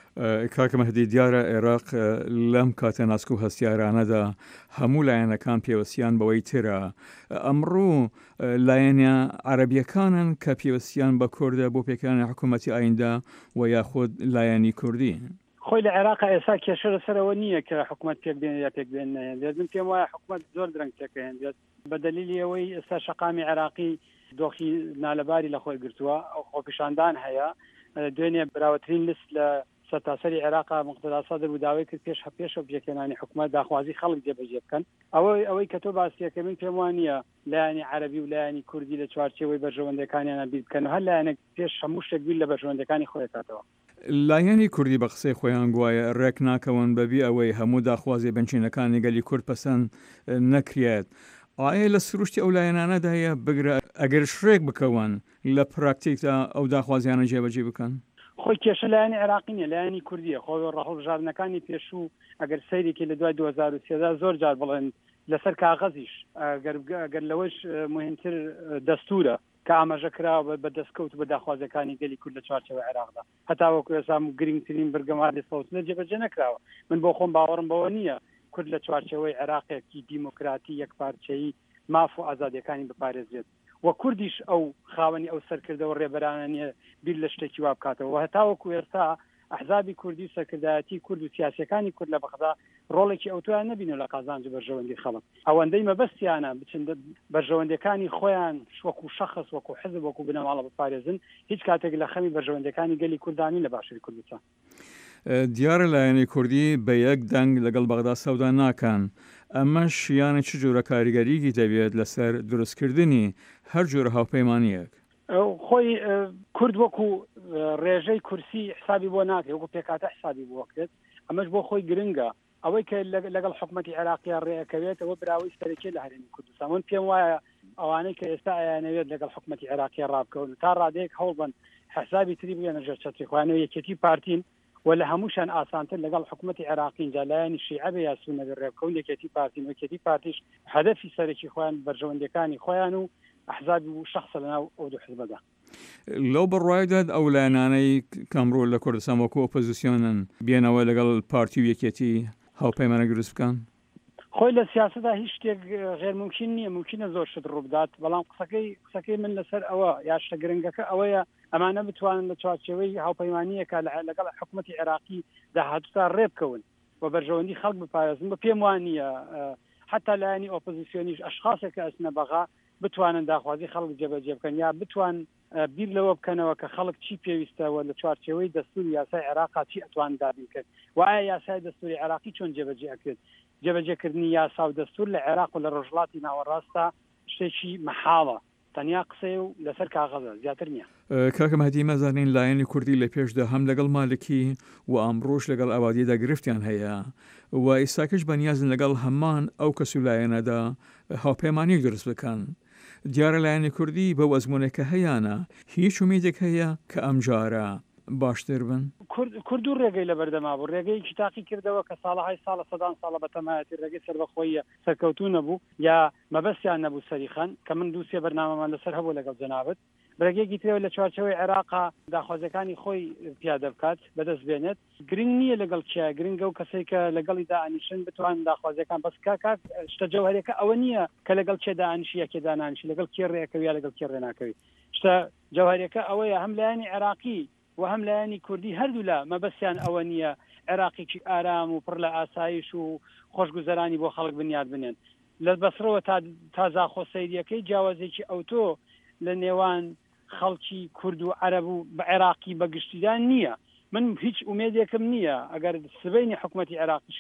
کاکە مەهدی دیارە عێراق لەم کاتە ناسک و هەستیارانەدا هەموو لایەنەکان پێوەستیان بەوەی ترە ئەمڕۆ لایەنە عەرەبیەکانن کە پێوەستیان بە کوردە بۆ پێکانی حکوومەتی ئایندا و یاخود لایەنی کوردی. خۆی لە عێراق ئێستا کێشە لەسەرەوە نییە کە حکوومەت پێک بێن یا پێک بێن نهێنرێت من پێم وایە حکوومەت زۆر درەنگ تێکەهێنرێت بە دەلیلی ئەوەی ئێستا شەقامی عێراقی دۆخی نالەباری لە خۆی گرتووە ئەو خۆپیشاندان هەیە دوێنێ براوەترین لست لە سەرتاسەری عێراق مقتەدا سەدر و داوای کرد پێشەوە پێکەنانی حکوومەت داخوازی خەڵک جێبەجێ بکەن ئەوەی کە تۆ باسیەکە من پێم وانە لایەنی عەرەبی و لایەنی کوردی لە چوارچێوەی بەرژەوەندەکانیانە بیر بکەن و هەر لایەنێک پێش هەموو شتێک بیر لە بەرژەوەندەکانی خۆی کاتەوە. لایەنی کوردی بە قسەی خۆیان گوایە ڕێک ناکەون بەبی ئەوەی هەموو داخوازی بنچینەکانی گەلی کورد پەسەند نەکرێت. ئایا لە سروشتی ئەو لایەنانەدا هەیە بگرە ئەگەر شرێک بکەون لە پراکتیکدا ئەو داخوازیانە جێبەجێ بکەن؟ خۆی کێشە لایەنی عێراقی نیە لایەنی کوردیە خۆی ڕەهەڵبژاردنەکانی پێشوو ئەگەر سەیرێکی لە دوای 2013 زۆر جار بڵێن لەسەر کاغەزیش ئەگەر لەوەش مهمتر دەستورە کە ئاماژە کراوە بە دەستکەوت بە داخوازەکانی گەلی کورد لە چوارچەوەی عێراقدا هەتا وەکو ئێستا گرنگترین بەرگەماری سەوتنە جێبەجێ نەکراوە من بۆ خۆم باوەڕم بەوە نییە کورد لە چوارچەوەی عێراقێکی دیموکراتی یەکپارچەیی ماف و ئازادیەکانی بپارێزرێت و کوردیش ئەو خاوەنی ئەو سەرکردەوە ڕێبەرانە نیە بیر لە شتێکی وا بکاتەوە و هەتاوەکو ئێستا ئەحزابی کوردی و سەرکردایەتی کورد و سیاسەکانی کورد لە بەغدا ڕۆڵێکی ئەوتویان نبینێ لە قازانج بەرژەوەندی خەڵک ئەوەندەی مەبەستیانە بچن بەرژەوەندەکانی خۆیان وەکو شەخص وەکو حزب وەکو بنەماڵە بپارێزن هیچ کاتێک لە خەمی بەرژەوەندەکانی گەلی کوردانی لە باشووری کوردستان. دیارە لایەنی کوردی بە یەک دەنگ لەگەڵ بەغدا سەودا ناکەن ئەمەش یانە چ جۆرە کاریگەریکی دەبێت لەسەر دروستکردنی هەر جۆرە هاوپەیمانیەک؟ خۆی کورد وەکو ڕێژەی کورسی حسابی بۆ ناکرێت وەکو پێکاتە حسابی بۆ وەکرێت ئەمەش بۆ خۆی گرنگە ئەوەی کە لەگەڵ حکوومەتی عێراقیان ڕێەکەوێت ئەوە براوی سەرەکی لە هەرێمی کوردستان من پێم وایە ئەوانەی کە ئێستا ئەیانەوێت لەگەڵ حکوومەتی عێراقی ڕابکەون تا ڕادەیەک هەوڵبن حسابی تری بگەنە ژێر چەتری خوانەوە یەکێتی پارتین و لە هەمووشان ئاسانتر لەگەڵ حکوومەتی عێراقی اینجا لایەنی شیعە بە یا سونە ڕێبکەون یەکێتی پارتین و یەکێتی پارتیش هەدەفی سەرەکی خۆیان بەرژەوەندەکانی خۆیان و ئەحزاب و شخص لەناو ئەو دوو حزبەدا. لەو بڕایداد ئەو لایەنانەی کەمڕۆ لە کوردستان وەکو ئۆپۆزیسیۆنن بێنەوە لەگەڵ پارتی و یەکێتی هاوپەیمانە دروست بکەن؟ خۆی لە سیاسەدا هیچ شتێک غێر ممکن نییە ممکنە زۆر شت ڕووبدات بەڵام قسەکەی من لەسەر ئەوە یا شتە گرنگەکە ئەوەیە ئەمانە بتوانن لە چوارچێوەی هاوپەیمانیەکە لەگەڵ حکوومەتی عێراقی داهاتووتا ڕێبکەون و بەرژەوەندی خەڵک بپارێزن بە پێم وانە حتا لایانی ئۆپۆزیسیۆنیش ئەشخاصێک کە ئەچنە بەغا بتوانن داخوازی خەڵک جێبەجێ بکەن یا بتوان بیر لەوە بکەنەوە کە خەڵک چی پێویستەوە لە چوارچێوەی دەستوری یاسای عێراقا چی ئەتوان دابین کرد و ئایا یاسای دەستوری عێراقی چۆن جێبەجێ ئەکرێت جێبەجێکردنی یاسا و دەستور لە عێراق و لە ڕۆژهەڵاتی ناوەڕاستە شتێکی مەحاڵە تەنیا قسەی و لەسەر کاغەزە زیاتر نییە. کاکە مەهدی مەزانین لایەنی کوردی لە پێشدا هەم لەگەڵ مالکی و ئەمڕۆژ لەگەڵ ئاوادیدا گرفتیان هەیە و ئێستاکەش بەنیازن لەگەڵ هەمان ئەو کەس و لایەنەدا هاوپەیمانی دروست بکەن. دیارە لایەنی کوردی بە وەزمونێکە هەیەە هیچ ومێدێک هەیە کە ئەم جارە باشتر بن. کورد و ڕێگەی لە بەردەما بوو ڕێگەیەکی تاقی کردەوە کە ساڵهای ساڵە سەدان ساڵە بەتەمایەتی ڕێگەی سەربەخۆیە سەرکەوتوو نەبوو یا مەبەستیان نەبوو سەریخەن کە من دووسێ بەرنامەمان لەسەر هەبوو لەگەڵ جەنابەت بڕێگەیەکی ترەوە لە چوارچەوەی عێراقا داخوازەکانی خۆی پیادە بکات بەدەست بێنێت گرنگ نییە لەگەڵ چیە گرنگە و کەسێک کە لەگەڵی داانیشن بتوان داخوازەکان بەس کاک شتە جەوهەرێکە ئەوە نییە کە لەگەڵ چێدا ئانیشی یەکێدا نانشی لەگەڵ کێ ڕێەکەوی یا لەگەڵ کێ ڕێناکەوی شتە جەوهەرێکە ئەوەیە هەم لایەنی عێراقی و هەم لایەنی کوردی هەردوو لە مەبەستیان ئەوە نییە عێراقێکی ئارام و پڕ لە ئاسایش و خۆشگوزەرانی بۆ خەڵک بنیاد بنێن لە بەسرەوە تازاخۆ سەیریەکەی جیاوازێکی ئەوتۆ لە نێوان خەڵکی کورد و عەرەب و بە عێراقی بەگشتیدان نییە. من هیچ ئومێدێکم نییە ئەگەر سبەینی حکوومەتی عێراقیش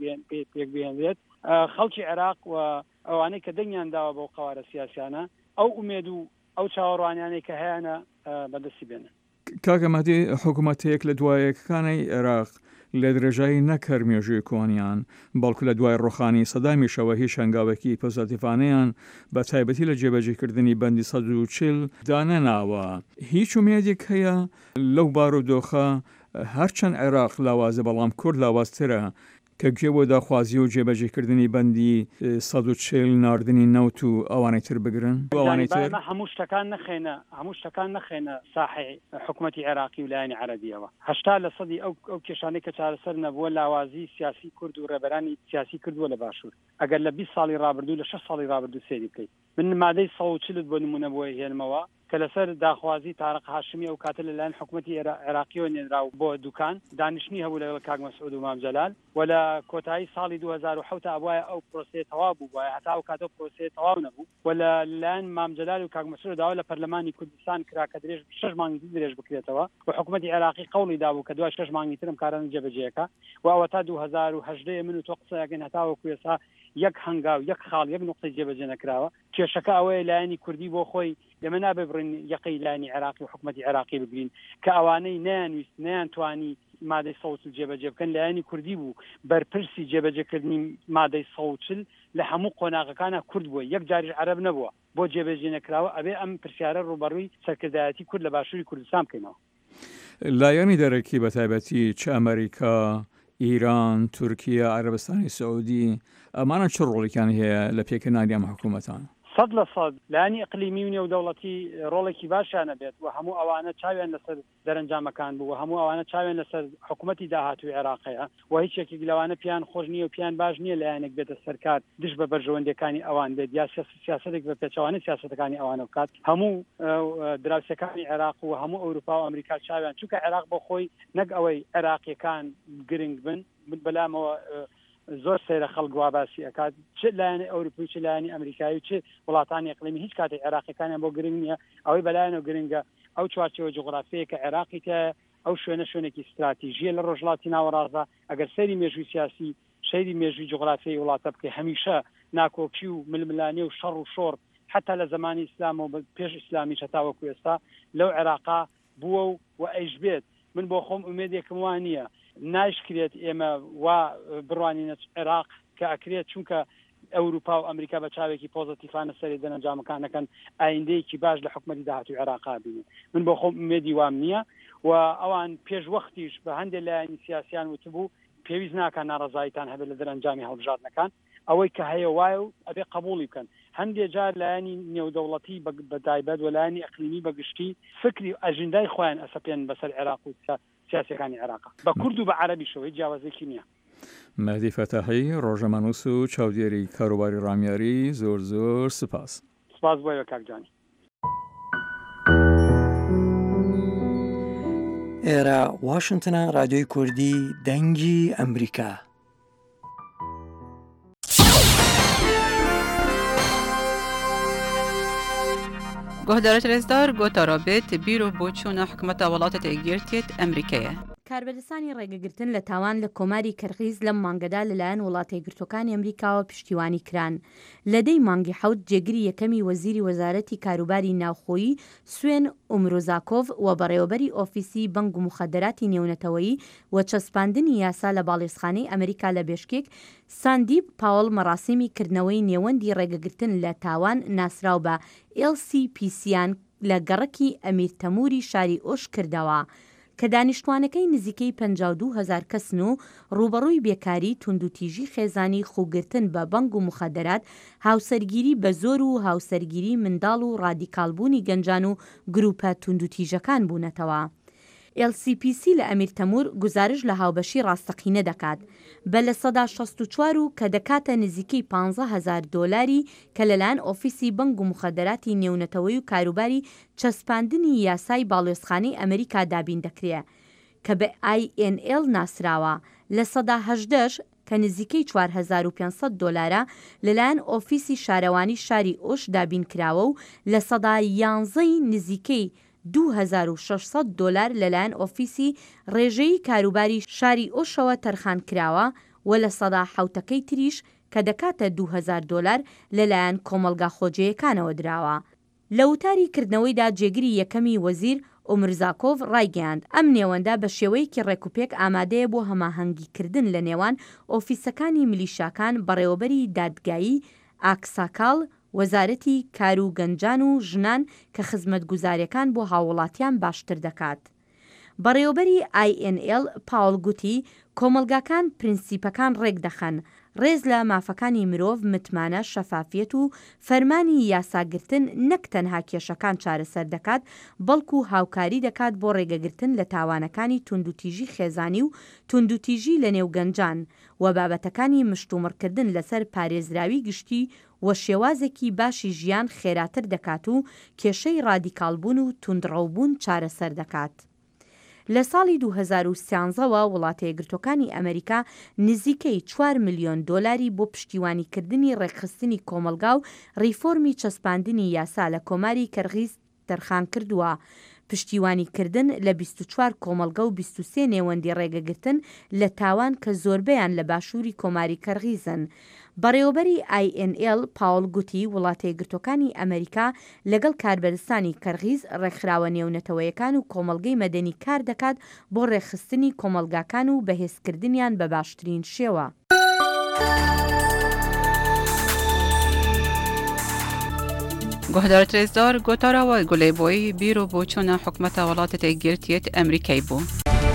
پێک بێنرێت خەڵکی عێراق و ئەوانەی کە دەنگیان داوە بۆ قەوارە سیاسیانە ئەو ئومێد و ئەو چاوەڕوانیانەی کە هەیەە بەدەستی بێنن. کاکە مەهدی حکوومەتەیەک لە دوایەکەکانی عێراق لە درێژایی نەکەر مێژووی کۆنیان بەڵکو لە دوای ڕۆخانی سەدامیشەوە هیچ هەنگاوێکی پۆزاتیفانەیان بە تایبەتی لە جێبەجێکردنی بەندی 140 دانەناوە هیچ ومێدێک هەیە لەو بارودۆخە هەرچەند عێراق لاوازە بەڵام کورد لاوازترە کە گوێ بۆ داخوازی و جێبەجێکردنی بەندی 140 ناردنی نەوت و ئەوانەی تر بگرن هەموو شتەکان نەخێنە ساحی حکوومەتی عێراقی و لایەنی عەرەبیەوە 80% ئەو کێشانەی کە چارەسەر نەبووە لاوازی سیاسی کورد و ڕێبەرانی سیاسی کردووە لە باشوور ئەگەر لە 20 ساڵی ڕابردوو لە 6 ساڵی ڕابردوو سێری بکەیت من مادەی 140 بۆ نمونە بۆ هێنمەوە کە لەسەر داخوازی تارق هاشمی ئەو کاتە لەلایەن حکوومەتی عێراقیەوە نێنراو بۆ دوکان دانیشتنی هەبوو لەگەڵ کاک مەسعود و مام جەلال و لە کۆتایی ساڵی 2007 ئەوایە ئەو پرۆسەیە تەواو بوو وایە هەتا ئەو کاتە پرۆسەیە تەواو نەبوو و لەلایەن مام جەلال و کاک مەسعود داوا لە پەرلەمانی کوردستان کرا کە درێژ 6 مانگی درێژ بکرێتەوە و حکوومەتی عێراقی قەوڵی دابوو کە دوای 6 مانگی ترم کاران جێبەجێەکە و ئەوە تا 2018 من و تۆ قسەیەکەین هەتاوەکو ئێستا یەک هەنگاو یەک خاڵ یەک نقطەی جێبەجێ نەکراوە کێشەکە ئەوەیە لایەنی کوردی بۆ خۆی لەمە نابێ بڕین یەقەی لایەنی عێراقی و حکوومەتی عێراقی بگرین کە ئەوانەی نەیانویست نەیانتوانی مادەی 140 جێبەجێ بکەن لایەنی کوردی بوو بەرپرسی جێبەجێکردنی مادەی 140 لە هەموو قۆناغەکانە کورد بووە یەک جاریش عەرەب نەبووە بۆ جێبەجێ نەکراوە ئەبێ ئەم پرسیارە ڕوبەڕووی سەرکردایەتی کورد لە باشووری کوردستان بکەینەوە. لایەنی دەرەکی بە تایبەتی چ ئەمریکا ئیران تورکیا عەرەبستانی سعودی ئەمانە چ ڕۆڵێکیان هەیە لە پێکەنانی ئەم حکوومەتان؟ 100% لایەنی ئەقلیمی و نێودەوڵەتی ڕۆڵێکی باشیانە بێت و هەموو ئەوانە چاویان لەسەر دەرەنجامەکان بوو و هەموو ئەوانە چاویان لەسەر حکوومەتی داهاتووی عێراقەیە و هیچ یەکێک لەوانە پیان خۆش نییە و پیان باش نییە لایەنێک بێتە سەرکار دش بە بەرژەوەندەکانی ئەوان بێت یا سیاسەتێک بە پێچەوانە سیاسەتەکانی ئەوانە بکات هەموو دراوسەکانی عێراق و هەموو ئەوروپا و ئەمریکا چاویان چونکە عێراق بۆ خۆی نەک ئەوەی عێراقیەکان گرنگ بن بەلامەوە زۆر سەیرە خەڵک وا باسی ئەکات چ لایەنی ئەوروپی چ لایەنی ئەمریکایی و چ وڵاتانی ئەقلیمی هیچ کاتێک عێراقیەکانیان بۆ گرنگ نییە ئەوەی بەلایەنەوە گرنگە ئەو چوارچێوە جوغرافیەیە کە عێراقی تە ئەو شوێنێکی استراتیژیە لە ڕۆژهەڵاتی ناوەڕاستە ئەگەر سەیری مێژووی سیاسی سەیری مێژووی جوغرافیای وڵاتە بکە هەمیشە ناکۆکی و ململانێ و شەڕ و شۆڕ حتا لە زمانی ئیسلام و پێش ئیسلامی هەتاوەکو ئێستا لەو عێراقا بووە و ئەیش بێت من بۆ خۆم ئومێدێکم وان نییە نایشکرێت ئێمە وا بڕوانینە عێراق کە ئەکرێت چونکە ئەوروپا و ئەمریکا بە چاوێکی پۆزتیفانە سەری دەرەنجامەکانەکەن ئایندەیەکی باش لە حکوومەتی داهاتووی عێراقا بینێت من بۆ خۆم ئومێدی وام نییە و ئەوان پێش وەختیش بە هەندێک لایەنی سیاسیان وتبوو پێویست ناکە ناڕەزاییتان هەبێت لە دەرەنجامی هەڵبژاردنەکان ئەوەی کە هەیە وایە و ئەبێ قبوڵی بکەن هەندێک جار لایەنی نێودەوڵەتی بە تایبەت و لایەنی ئەقلیمی بەگشتی فکری ئەژندای خۆیان ئەسەپێن بەسەر عێراق و سیاسەکانی عێراق بە کورد و بە عەرەبی شەوەی جیاوازێکی نییە. مەهدی فەتاحی ڕۆژەمەنووس و چاودێری کاروباری ڕامیاری زۆر زۆر سپاس. سپاس بۆیە کاکجانی. ئێرە واشنگتنە ڕادیۆی کوردی دەنگی ئەمریکا. گهدارت رزدار گوتا رابط بیرو بوچون حکومت ولاتت ایگیرتیت امریکیه. کاربەرسانی ڕێگەگرتن لە تاوان لە کۆماری کەرغیز لەم مانگەدا لەلایەن وڵاتە یەکگرتووەکانی ئەمریکاوە پشتیوانی کران. لەدەی مانگی حەوت جێگیری یەکەمی وەزیری وەزارەتی کاروباری ناوخۆیی سوێن ئومروزاکۆڤ و بەڕێوەبەری ئۆفیسی بەنگ و مخەدەراتی نێونەتەوەیی و چەسپاندنی یاسا لە باڵێزخانەی ئەمریکا لە بێشکێک ساندیپ پاوەڵ مەراسیمی کردنەوەی نێوەندی ڕێگەگرتن لە تاوان ناسراو بە LCPCیان لە گەڕەکی ئەمیر تەموری شاری ئۆش کردەوە کە دانیشتوانەکەی نزیکەی 52,000 کەسن و ڕوبەڕووی بێکاری توندوتیژی خێزانی خوگرتن بە بەنگ و مخەدەرات هاوسەرگیری بە زۆر و هاوسەرگیری منداڵ و ڕادیکالبوونی گەنجان و گروپە توندوتیژەکان بوونەتەوە. LCPC لە ئەمیر تەمور گزارش لە هاوبەشی ڕاستەقینە دەکات بە لە سەدا 64 و کە دەکاتە نزیکەی 15,000 دۆلاری کە لەلایەن ئۆفیسی بەنگ و مخەدەراتی نێونەتەوەی و کاروباری چەسپاندنی یاسای باڵێزخانەی ئەمریکا دابین دەکرێت کە بە INL ناسراوە لە سەدا 18 کە نزیکەی 4,500 دۆلارە لەلایەن ئۆفیسی شارەوانی شاری ئۆش دابین کراوە و لە سەدا 11 نزیکەی 2,600 دۆلار لەلایەن ئۆفیسی ڕێژەی کاروباری شاری ئۆشەوە تەرخان کراوە و لە سەدا حوتەکەی تریش کە دەکاتە 2,000 دۆلار لەلایەن کۆمەلگا خۆجەیەکانەوە دراوە. لە وتاری کردنەوەیدا جێگیری یەکەمی وەزیر ئومرزاکۆڤ ڕایگەیاند ئەم نێوەندا بە شێوەیەکی ڕێکوپێک ئامادەیە بۆ هەماهەنگیکردن لە نێوان ئۆفیسەکانی میلیشاکان بەڕێوەبەری دادگایی ئاکساکاڵ وەزارەتی کار و گەنجان و ژنان کە خزمەتگوزاریەکان بۆ هاوڵاتیان باشتر دەکات. بەڕێوەبەری INL پاوڵ گوتی کۆمەلگاکان پرینسیپەکان ڕێک دەخەن ڕێز لە مافەکانی مرۆڤ متمانە شەفافیەت و فەرمانی یاساگرتن نەک تەنها کێشەکان چارەسەر دەکات بەڵکو هاوکاری دەکات بۆ ڕێگەگرتن لە تاوانەکانی توندوتیژی خێزانی و توندوتیژی لە نێو گەنجان و بابەتەکانی مشتومڕکردن لەسەر پارێزراوی گشتی و شێوازێکی باشی ژیان خێراتر دەکات و کێشەی ڕادیکالبوون و توندڕەوبوون چارەسەر دەکات. لە ساڵی 2013ەوە وڵاتە یەکگرتووەکانی ئەمریکا نزیکەی 4 ملیۆن دۆلاری بۆ پشتیوانیکردنی ڕێکخستنی کۆمەلگا و ڕیفۆرمی چەسپاندنی یاسا لە کۆماری کەرغیز تەرخان کردووە. پشتیوانیکردن لە 24 کۆمەلگا و 23 نێوەندی ڕێگەگرتن لە تاوان کە زۆربەیان لە باشووری کۆماری کەرغیزن. بەڕێوەبەری INL پاوڵ گوتی وڵاتە یەکگرتووەکانی ئەمریکا لەگەڵ کاربەرستانی کەرغیز ڕێکخراوە نێونەتەوەیەکان و کۆمەلگەی مەدەنی کار دەکات بۆ ڕێکخستنی کۆمەلگاکان و بەهێزکردنیان بە باشترین شێوە. گهدارت رزدار گوتاراوە گولێبۆی بیرۆ بۆچوونە حکومەتە وڵاتە یەکگرتوویەت ئەمریکای بوو.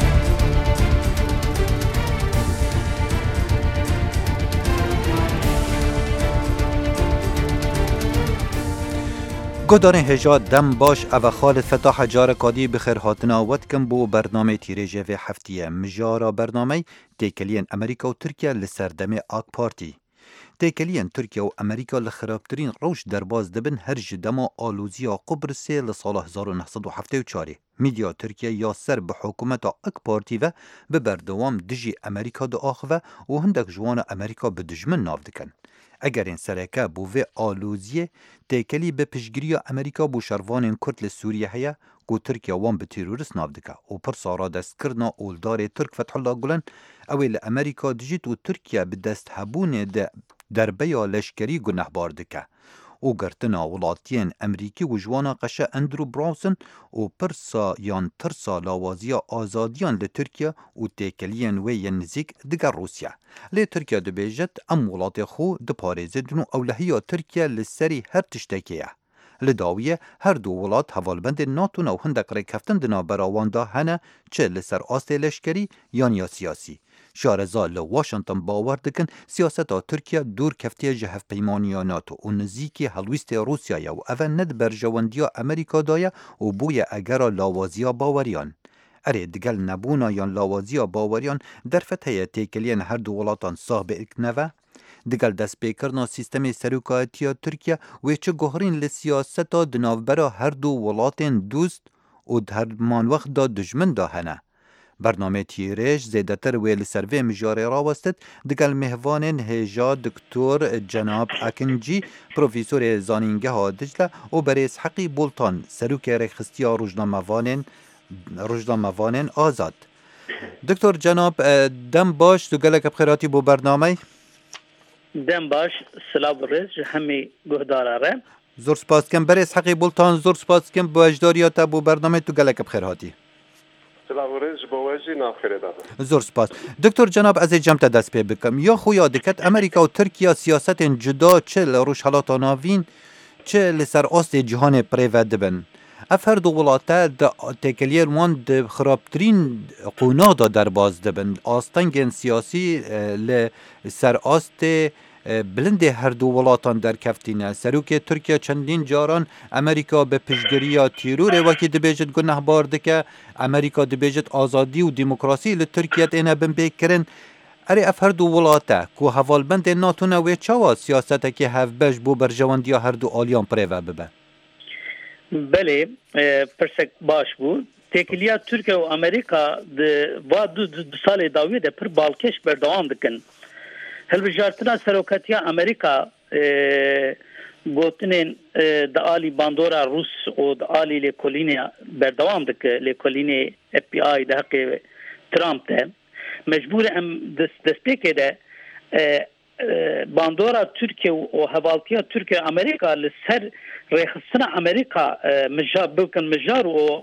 گودارن هجا دم باش او خالد فتاح جار کادی بخیر هاتنا وتکم بو برنامه تیریجه و هفتیه مجارا برنامه تیکلین امریکا و ترکیه لسردم آک پارتی. تیکلین ترکیه و امریکا لخرابترین روش درباز دبن هر جدما آلوزیا قبرسه لسال 1974. میدیا ترکیه یا سر به حکومت آک پارتی و به بردوام دجی امریکا دو آخوه و هندک جوان امریکا به دجمن ناف دکن. اگر این سرکه بوه آلوزیه تیکلی به پشگیری امریکا بو شروان کرد لسوریه هیا گو ترکیه وان به تیروریست ناف دکه و پر سارا دست کرنا اولدار ترک فتح الله گلن اویل امریکا دجیت و ترکیه به دست هبون دربه یا لشکری گناه بار دکه او گرتنا ولاتین امریکی و جوانا قشه اندرو براوسن و پرسا یان ترسا لاوازیا آزادیان لترکیه و تیکلین وی نزیک دگر روسیه. لی ترکیه دو بیجت ام ولات خو دو پارێزدن و اولهی ترکیه لسری هر تشتکیه. لداویه هر دو ولات حوالبند ناتو نو هندک ریکفتن دنا براواندا هنه چه لسر آسته لشکری یا سیاسی. شارزا لواشنطن باور دکن سیاست ترکیه دور کفتی جهف پیمانی ناتو و نزیکی هلویست روسیا و اول ند برجواندیا امریکا دایه و بوی اگر لاوازیا باوریان. اره دگل نبونا یان لاوازیا باوریان در فتحه تیکلین هر دو ولاتان صاحب اکنوه دگل دست بیکرنا سیستم سروکایتی ترکیه و چه گهرین لسیاست دناوبرا هر دو ولاتین دوست و در مان وقت دا دجمن دا هنه. برنامه تیرش زیدتر ویل سروی مجاره راوستد دگل مهوان هجا دکتور جناب اکنجی پروفیسور زانینگه ها دجله و بریس حقی بولتان سروک رخستیا روزنامه‌وان آزاد. دکتر جناب دم باش تو گلک بخیراتی بو برنامه دم باش سلام ریز همی گهداراره زور سپاس کم بریس حقی بولتان زور سپاس کم بو اجداریات بو برنامه تو گلک بخیراتی سلام ریز بوازی ناخره دادم زور سپاس دکتر جناب از جمت دست پی بکم یا خویا دکت امریکا و ترکیه سیاست جدا چه لروش حالات ناوین چه لسر آست جهان پریود بن افر دو ولاته د تکلیر وان د خرابترین قونادا در باز دبن آستنگن سیاسی لسر آست بلند هر دو ولاتان در کفتینه سروک ترکیه چندین جاران امریکا به پشگیری تیرور وکی دبیجت گناه بارده که امریکا دبیجت آزادی و دموکراسی لترکیه اینه بن بکرن اری افر دو ولاته که حوالبند ناتو نوی چاوا سیاسته که هفبش بو برجواندی هر دو آلیان پریوه ببه بله پرسک باش بود تکلیه ترکیه و امریکا و دو سال داوی ده پر بالکش بردوام دکن هلوجارتنا سروکتیا امریکا گوتنین د آلی باندورا روس و د آلی لیکولینی بردوام دکه لیکولینی اف بی آی ده حق ترامپ ده مجبور ام دست پیکه ده باندورا ترکیه و حوالتیا ترکیه امریکا لسر ریخستنا امریکا مجار و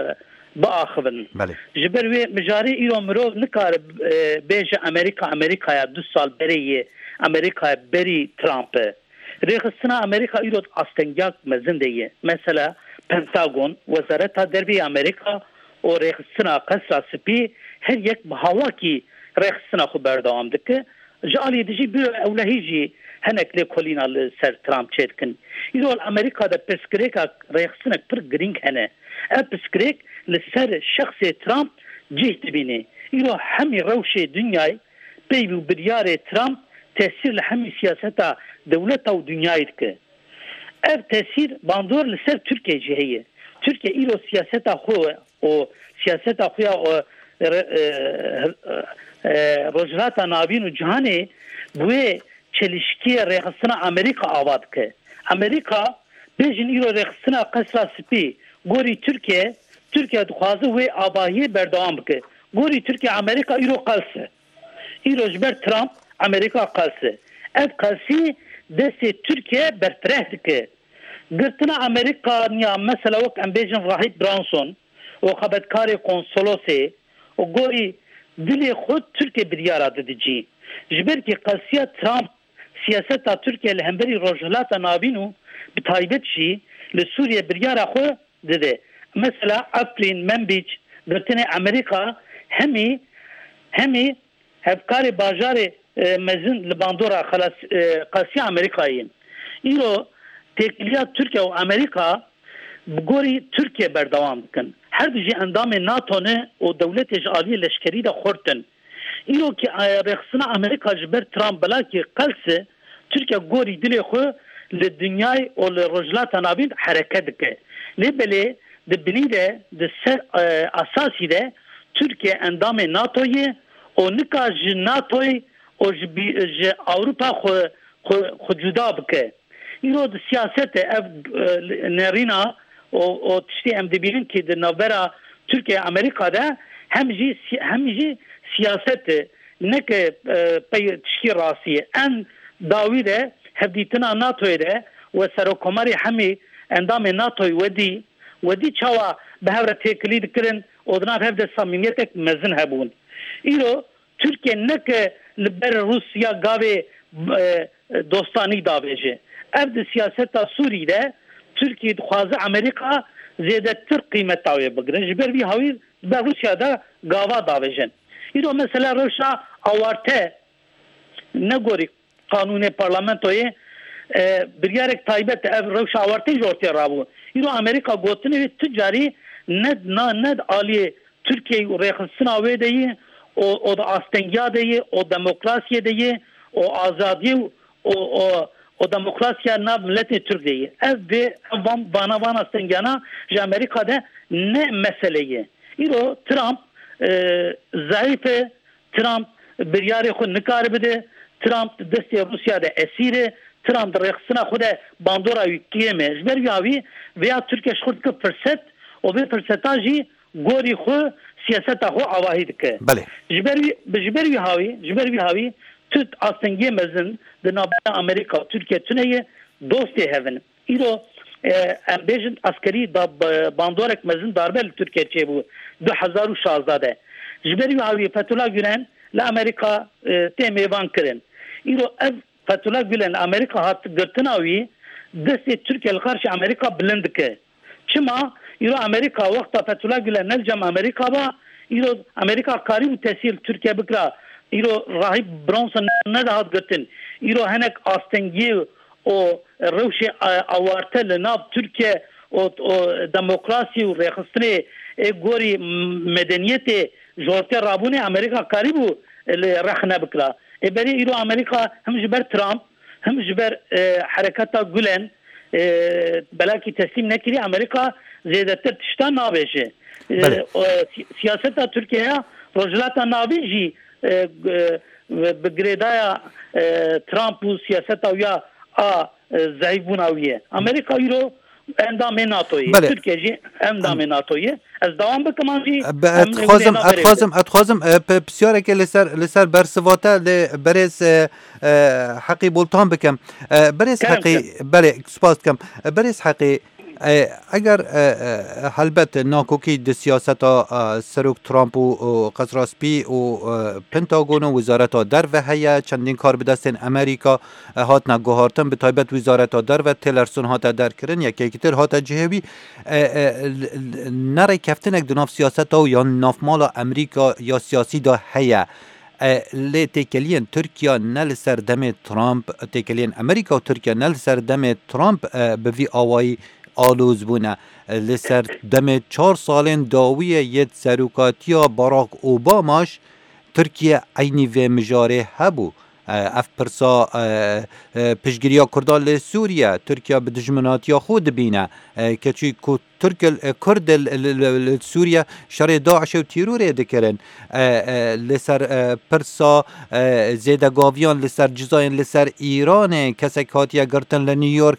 باخبن جبروی مجاری ایرو مرو نکار بیج امریکا یا 2 سال بری امریکا بری ترامپ ریخستنا امریکا ایرو استنجاک مزنده مثلا پنتاگون وزارت دربی امریکا و ریخستنا قصر سپی هر یک بهاواکی ریخستنا خو بردوام دکه جالی دیجی بی اولهیجی هنک لیکولینا لسر ترامپ چیدکن ایرو امریکا دا پسکریکا ریخستنک پر گرینگ هنه پسکریک لسر شخص ترامپ جهت بینه ایرو همی روش دنیای بیو بریار ترامپ تأثیر لهمی سیاستا دولتا و دنیای دکه اف تأثیر باندور لسر ترکیه جهیه ترکیه ایرو سیاستا خواه و سیاستا خواه روزراتا ناوین و جهانه بوی چلشکی ریخستنا امریکا آواد که امریکا بیجن ایرو ریخستنا قصر سپی گوری ترکیه دخوازه وی آباهی بردوام بکه گوری ترکیه امریکا ایرو قلسه ایرو جبر ترامپ امریکا قلسه اد قلسی دست ترکیه برطرح دکه گرتنا امریکا نیا مثلا وقت ام بیجن راهیب برانسون و خبرکار کنسولوسی و گوری دل خود ترکیه بریارا ددیجی جبر که قلسیه ترامپ سیاستا ترکیه لهمبری روجهلاتا نابینو بتایبت شی لسوریه بریارا خو دده مثلا افرین منبیج گرتن امریکا همی هفکار باجار مزن لباندورا خلاص قلسیه امریکایین ایرو تکلیه ترکیه و امریکا بگوری ترکیه بردوام کن هر دوجی اندام ناتو نه و دولت اجعالی لشکری دا خورتن ایرو که رخصنا امریکا جبر ترامپ بلا که قلسه ترکیه گوری دلی خو لدنیای و لرجلات نابین حرکت که لیبلی دبنی ده سر اساسی ده ترکیه اندام ناتوی و نکا ناتوی و اوروپا خو جدا بکه ایرو ده سیاست اف نرینا و تشتی ام دبیرین که ده نوبرا ترکیه امریکا ده همیجی سیاست نکه پی تشکی راسیه ان داویده هفدیتنا ناتوی ده و سروکماری همی اندام ناتوی ودی چاوا به هر تکلید کرن و دناب هفده صمیمیتک مزن هبون ایرو ترکیه نکه لبر روسیا گاوه دوستانی داویجه افده سیاست سوری ده ترکیه دخوازه امریکا زیاده تر قیمت داویه بگرن جبر بی هاوی به روسیا ده گاوا داویجن ایرو مثلا روشا آوارته نگوری قانون پارلمنتوی بریارک تایبت اف روشا آوارته جورتی رابو ایرو امریکا گوتنه تجاری ند آلی ترکیه و ریخستنا ویده او دا آستنگیا ده او دموکراسی ده او آزادی او دموکراسی ناب ملت ترک ده اف به وان آستنگیانا جا امریکا ده نه مسئله ایرو ترامپ ضعیفه ترامپ بریاری خود نکار بده ترامپ دستی روسیا ده اسیره ترامپ در رخصنا خود باندورا کیمه جبر یاوی ویا ترکیه خود که فرصت و به فرصتاجی گوری خو سیاست خو عواهد که بله جبر یاوی تو آستنگی مزن در نابه امریکا ترکیه تونه دوستی هفن ایرو امبیجن عسکری دا باندورک مزن داربل ترکیه چه بود 2016 جبر یاوی فتولا گلن لامریکا تیمیوان کرن ایرو اف فتولا گلن امریکا هات گرتناوی دستی ترکیه الخارش امریکا بلند که چما ایرو امریکا وقتا فتولا گلن نلجم امریکا با ایرو امریکا کاری تحصیل ترکیه بکرا ایرو راهی برانسون ندهات گرتن ایرو هنک آستنگی و روش آوارتل ناب ترکیه و دموکراسی و ریخستنی گوری مدنیت جورتی رابونه امریکا کاری بو رخنه بکرا بری ایرو امریکا هم جبر ترامپ هم جبر حرکتا گلن بلاکی تسلیم نکری امریکا زیاده تر تشتا نابشه سیاستا ترکیه رجلاتا نابیجی بگریدایا ترامپ و سیاستا ویا ضعیفون اویه امریکا ایرو اندام ناتویی ترکیه جی اندام ناتویی از دوام بکمان جی اتخوازم بسیاره که لسر برسواتا برس حقی بولتان بکم برس حقی بله سپاس کم برس حقی اگر هلبت ناکوکی د سیاستا سروک ترامپ و قصراسپی و پنتاگون و وزارت در و هیا چندین کار بدستن امریکا هات نگوهارتن به تایبت وزارت در و تلرسون هات در کرن یا کیکتر هات جهوی نره کفتنک دناف سیاستا و یا ناف مالا امریکا یا سیاسی دا هیا لی تکلین ترکیه نل سردم ترامپ تکلین امریکا و ترکیه نل سردم ترامپ به وی آوایی آلوز بونه لسر دم 4 سالین داویه ید سروکاتیا باراک اوباماش ترکیه عینی و مجاره هبو اف پرسا پشگیریا کردال لسوریا ترکیه به دجمناتیا خود بینه که چی کرد سوریا شر داعش و تیروره دکرن لسر پرسا زیدگاویان لسر جزاین لسر ایران کسک هاتیا گرتن لنیویورک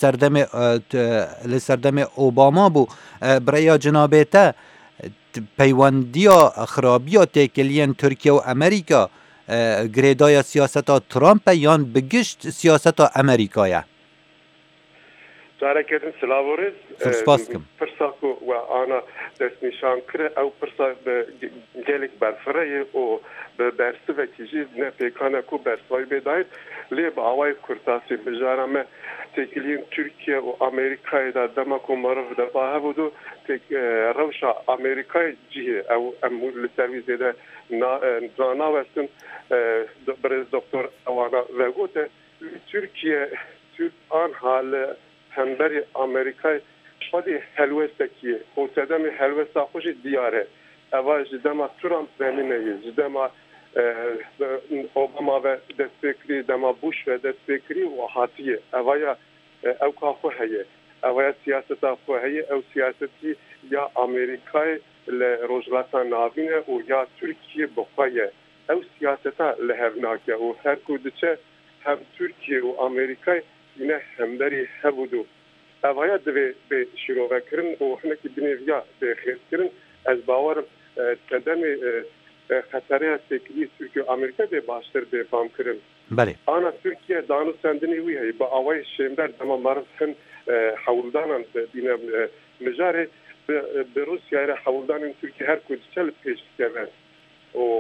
لسر دم اوباما بو برای جنابیتا پیوندیا خرابیا تکلین ترکیه و امریکا گریدای سیاستا ترامپ یان بگشت سیاستا امریکایه جارکتن سلاورز پرساکو و آنا دست نشان کرده او پرسا گلک برفره و برسه و کجیز نه پیکانه کو برسوی بداید لی با آوای کرتاسی بجارمه تکلین ترکیه و امریکای دا دمکو معرف دا باه بودو روشا امریکای جیه او امور لسرویزه دا ناوستن برز دکتر اوانا وگوته ترکیه آن حال همبری امریکای خودی هلوستکیه و تدام هلوستا خوش دیاره اوا جدما ترامپ زمینه جدما اوباما و دستفکری دما بوش و دستفکری و حاتیه اوا یا او کافو هیه اوا یا سیاستا خو هیه او سیاستی یا امریکای لروجلاتا نابینه و یا ترکیه بخوایه او سیاستا لهوناکه و هر کودچه هم ترکیه و امریکای اینه همبری هبودو اوایت به شروع کردن و هنکی بنویا به خیز کردن از باور تدام خطره تکلیف ترکیه و امریکا به باشتر به فهم کردن. بله. آن ترکیه دانو سندنی وی هی با آوای شیمدار دما مرد هم حولدانان بین مجاره به روسیه را حولدانان ترکیه هر کجا چل پیش کردن و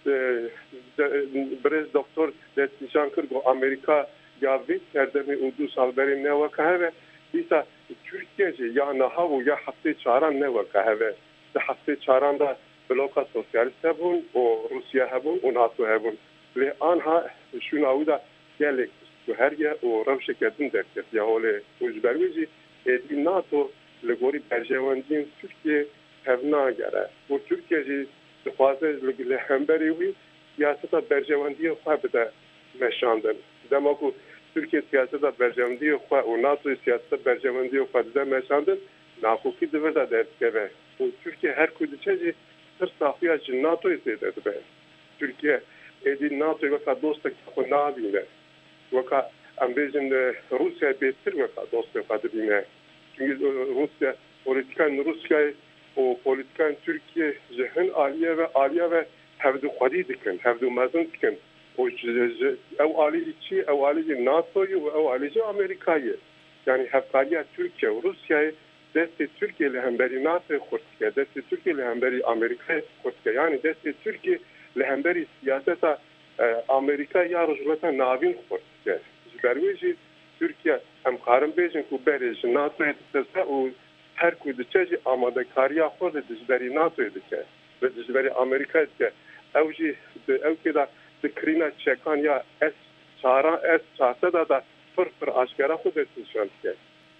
برز دکتر دستیشان کرد و امریکا یاوید کردمی و 2 سال بریم نوکه هوه بیسا ترکیه جی یا نها و یا هفته چاران نوکه هوه ده هفته چاران دا بلوکا سوسیالیست هبون و روسیه هبون و ناتو هبون لی آنها شون دا گلک و هریه و روش کردن در کت یا حاله وجبروی جی ایدی ناتو لگوری برجواندین ترکیه هفنا گره و ترکیه جی دخوازه لهمبری وی سیاستا برجواندی خواه بده نشاندن دماغو ترکیه سیاست برجواندی خو و ناتو سیاست برجواندی خو ده مشاندن ناخوکی دور ده درکه و ترکیه هر کدی چیزی ترساخيا جناتو يزيد به تركيا ادي ناتو وكا دوستك خنابينه وكا امبيجن روسيا بيتر وكا دوستك قدبينه روسيا روسيا و پولیتیکان ترکیه جهان عالیه و هفدو خودی دکن هفدو مزن دکن و او عالی چی او عالی ناتوی و او عالی آمریکایی یعنی هفکاری ترکیه و روسیه دست ترکیه لهمبری ناتو خورد که دست ترکیه لهمبری آمریکا خورد که یعنی دست ترکیه لهمبری سیاست آمریکا یا رجولتا ناوین خورد که برویجی ترکیه هم خارم بیجن که بریج ناتو دسته و هر کوی چیزی آماده کاریا خود دجبری ناتوی دکه و دجبری آمریکا دکه اوجی او که دا دکرینا چکان یا S400 دا پر آشکارا خود دستشان که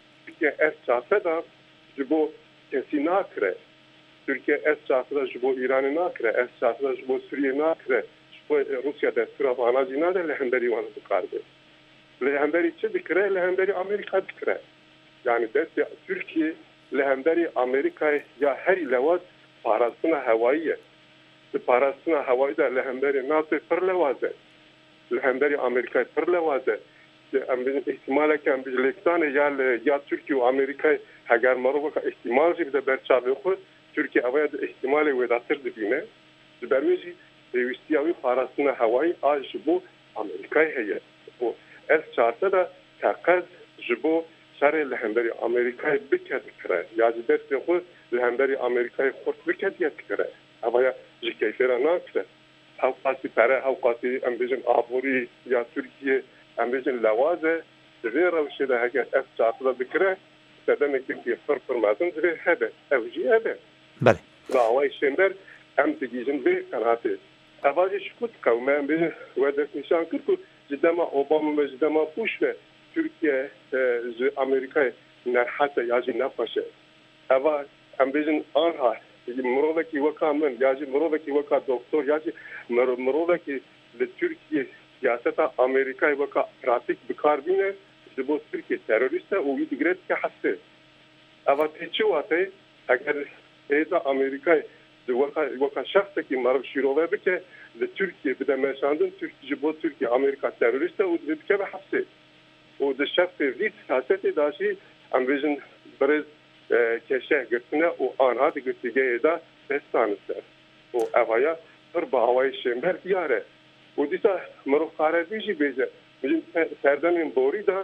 S400 جبو کسی ناکره ترکیه S400 جبو ایران ناکره S400 جبو سوریه ناکره جبو روسیا دستور افغانازی ناده لهمبری وانه بکارده لهمبری چه دکره لهمبری آمریکا دکره yani dest Türkiye lehemderi Amerika ya her levaz parasına havaiye. Parasına havayı da lehemderi NATO perlevaze. Lehemderi Amerika perlevaze. İhtimale ki bizlekstane ya Türkiye ve Amerika eğer maruvaka ihtimal gibi de berçabe koy Türkiye avaya da ihtimale vedatır dibine. Bermeci istiyavi parasına havayı aj bu Amerika'ya heye. Bu S400 da takaz jibo شر لهندری آمریکای بکت کرده یا جدت خود لهندری آمریکای خود بکت یت کرده اما یا جکیفرا نکرده هاو قاسی پره هاو قاسی امبیجن آبوری یا ترکیه امبیجن لوازه دوی روشه ده هکه F400 بکره سدنه که فرق مازن دوی هده اوجی هده بله راوی شنبر ام تگیجن به کناته اواجی شکوت قومه امبیجن ودت نشان کرد که جدما اوباما و جدما بوش و Türkiye Amerika nerhate yaji nafaşe. Ava ambijin anha murovaki vakamın yaji murovaki vaka doktor yaji murovaki de Türkiye siyaseta Amerika vaka pratik bikarbine de bu Türkiye teröriste o idigret ki hasse. Ava teçi vate eğer eza Amerika de vaka şahsa ki marv şirove bike de Türkiye bir de meşandın Türkiye bu Türkiye Amerika teröriste o dibke ve hasse. و د شخص ویت سیاست داشی امروزن برز کشه گرتنه و آنها د گرتیگه دا دستانسته و اویا پر با هوای شمبر بیاره و دیسا مرو خارجی بیجه میگن سردمین بوری دا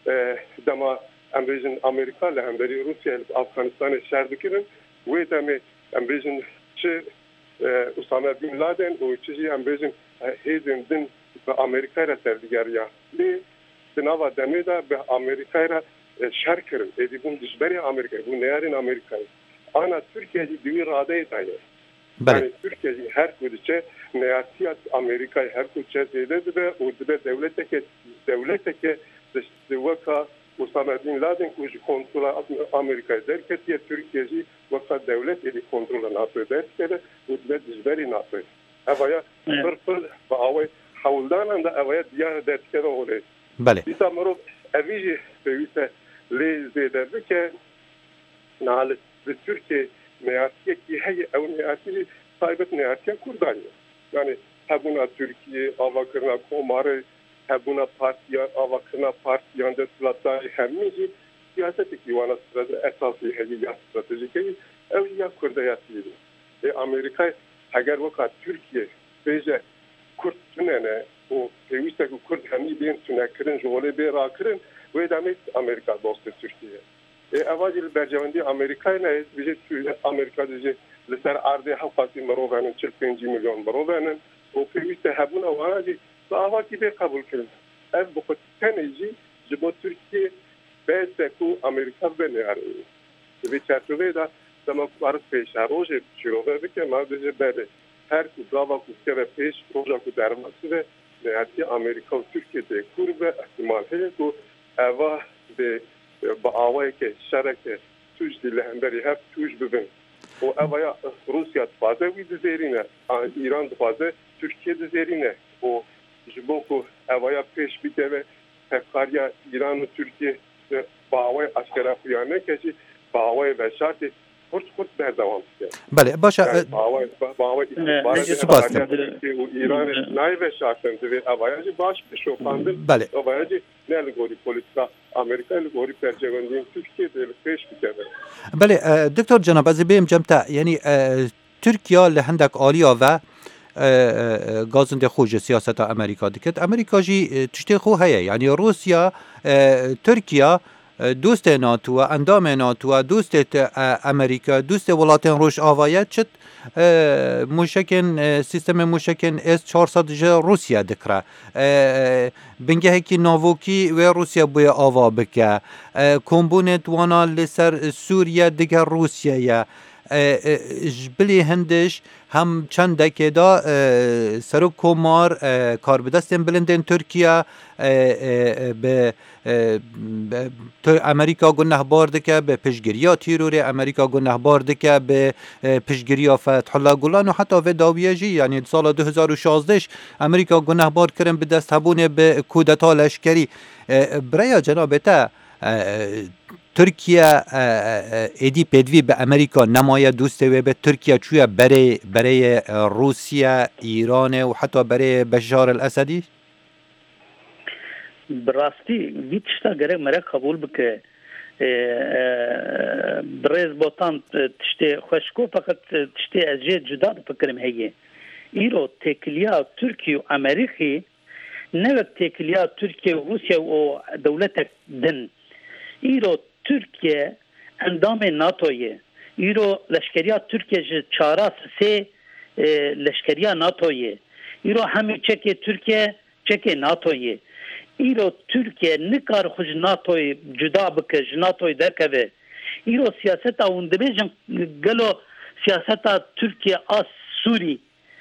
دما امروزن آمریکا لهمبری روسیه افغانستان شهر بکرن و دمی امروزن چه اسامه بن لادن و چیزی امروزن هیزن دن به آمریکا را سردگریا لی Dınava demeda be Amerika'ya şer kırın. Edibun dişberi Amerika. Bu neyarin Amerika'yı. Ana Türkiye'yi düğü rade etayı. Yani Türkiye'yi her kudüçe neyatiyat Amerika'yı her kudüçe zeyde de o dibe devleteke vaka Osama Bin Laden kucu kontrola Amerika'yı derketiye Türkiye'yi vaka devlet edi kontrola NATO'yu derkede o dibe dişberi NATO'yu. Evaya fır bağavay havuldanan da evaya diyar derkede oluyor. بله. دیسا مرو اویجی پیوسته لیزده درده که نال به ترکیه نیاتیه کی هی او نیاتیه صاحبت نیاتیه کردانیه یعنی هبونا ترکیه آواکرنا کوماره هبونا پارتیان آواکرنا پارتیان دستلاتای همیجی siyaseti ki vana sırada esası hedi ya stratejik ev ya kurdayatıydı. Amerika eğer vakat Türkiye beje Kürt tünene o peviste ki Kürt hemi ben tünekirin jole bir akırın ve demek Amerika dostu Türkiye. Evacil bercevendi Amerika ne bize Amerika diye لسر عرض حقاتی مروانن 45 میلیون مروانن و پیوسته هبون اوانجی صحواتی به قبول کردن اف بخوت تنجی جبو ترکیه بیسکو امریکا بنیاری به چرتوه دا دما کارس پیش روزه چیروه بکه مردجه بره هر کداوا که به پیش روزا که درماسی به نیاتی امریکا و ترکیه ده کوربه احتمال هیه که اوا به با آوایی که شرکه توش دیله هندری هف توش ببین و اویا روسیا دفازه وی دزیرینه ایران دفازه ترکیه دزیرینه و جبوکو اویا پیش بیده و پکاریا ایران و ترکیه با اوای اشکره خویانه کشی با اوای وشارت خود بردوام بله باشه سپاس ایران نایب شاکن دوی اوایجی باش بشوفاندن بله اوایجی نه لگوری پلیسا امریکا لگوری پرچگاندین ترکیه دل پیش بکنه بله دکتر جناب از بیم جمتا یعنی ترکیه لهندک آلیا و گازند خوش سیاست امریکا دکت امریکا جی تشتی خو هيا یعنی روسیا ترکیه دوست ناتو اندام ناتو دوست امریکا دوست ولاتین روش آوایت چت موشکن سیستم موشکن S-400 روسیا دکره بنگه کی ناوکی و روسیا بوی آوا بکه کمبونت وانا لسر سوریا دیگر روسیا یا جبلی هندش هم چند دکه دا سرو کمار کار بدستن بلندن ترکیه به امریکا گناه باردکه به پشگیریا تیروری امریکا گناه باردکه به پشگیریا فتح الله گلان و حتی و داویجی یعنی سال 2016 امریکا گناه بار کردن به دست هبونه به کودتا لشکری برای جناب تا ترکیه ایدی پدوی به امریکا نمایه دوسته و به ترکیه چویا برای روسیه ایران و حتی برای بشار الاسدی براستی ویتشتا گره مره قبول بکه برز بوتان تشتی خوشکو فقط تشتی از جه جدا بفکرم هیه ایرو تکلیا ترکیه و امریکی نوک تکلیا ترکیه و روسیه و دولت دن ایرو ترکیه اندام ناتویه ایرو لشکریا ترکیه چارا سه لشکریا ناتویه ایرو همه چکه ترکیه چکه ناتویه ایرو ترکیه نکار خوش ناتوی جدا بکش ناتوی درکوه ایرو سیاستا وندبیجن گلو سیاستا ترکیه آس سوری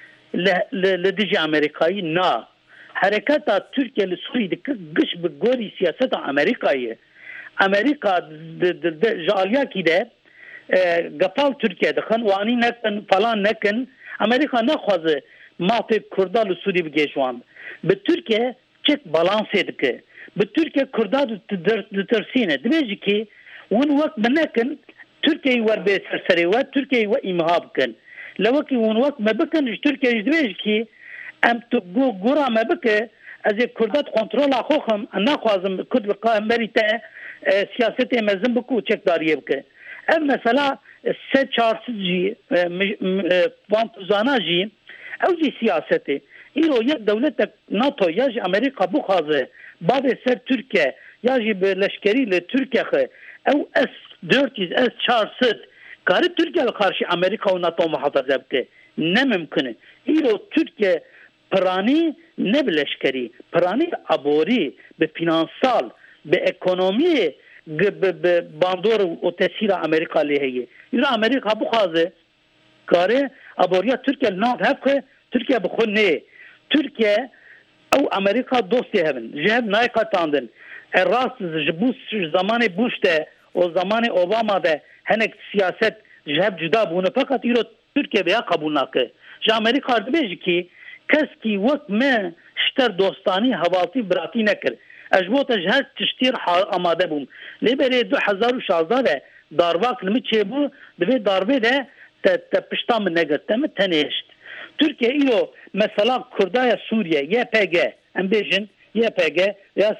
لدیجی امریکایی نا حرکتا ترکیه لسوری دکه گش بگوری سیاستا امریکاییه امریکا جالیا کی ده گپال ترکیه دخن وانی نکن فلان نکن امریکا نخوازه ماته کردال سوری بگیشوان به ترکیه چک بالانس دکه به ترکیه کردال ترسینه دمیجی که اون وقت بنکن ترکیه ور به سرسری و ترکیه و امهاب کن لوکی اون وقت ما بکنش ترکیه دمیجی که ام تو گورا ما بکه از کردات کنترل اخوهم نخوازم کرد بقایم بریته سیاست مزن بکو چک داریه بکه ام مثلا سه چارسز جی وانتوزانا جی او جی سیاسته ایرو یک دولت ناتو یا جی امریکا بخوازه بعد سر ترکیه یا جی لشکری لترکیه خه او S-400 S-400 کاری ترکیه لخارشی امریکا و ناتو محافظه بکه نممکنه ایرو ترکیه پرانی نه بلشکری پرانی عبوری به فینانسال به اکونومی به باندور و تسهیل امریکا لیهیه ایرا امریکا بخوازه کاره عبوریا ترکیه ناف هفکه ترکیه بخون نه ترکیه او امریکا دوستی هبن جهب نایقا تاندن راست جبوس زمان بوش ده و زمان اوباما ده هنک سیاست جهب جدا بونه فقط ایرا ترکیه بیا قبول ناکه جه امریکا دبیجی که کس کی وقت من شتر دوستانی حواتی براتی نکر اجبوت اجهد تشتیر آماده بوم لیبری 2016 دارواک لمی چه بو دوی داربه ده پشتا من نگرد تم تنیشت ترکیه ایو مثلا کردای سوریه YPG ام بیجن YPG یا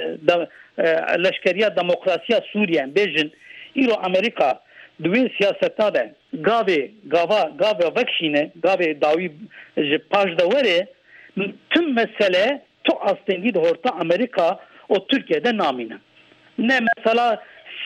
لشکریه دموکراسیا سوریه ام بیجن ایو امریکا دوی سیاستا ده گاوه وکشینه گاوه داوی پاش دوره tüm mesele to aslında de orta Amerika o Türkiye'de namine. Ne mesela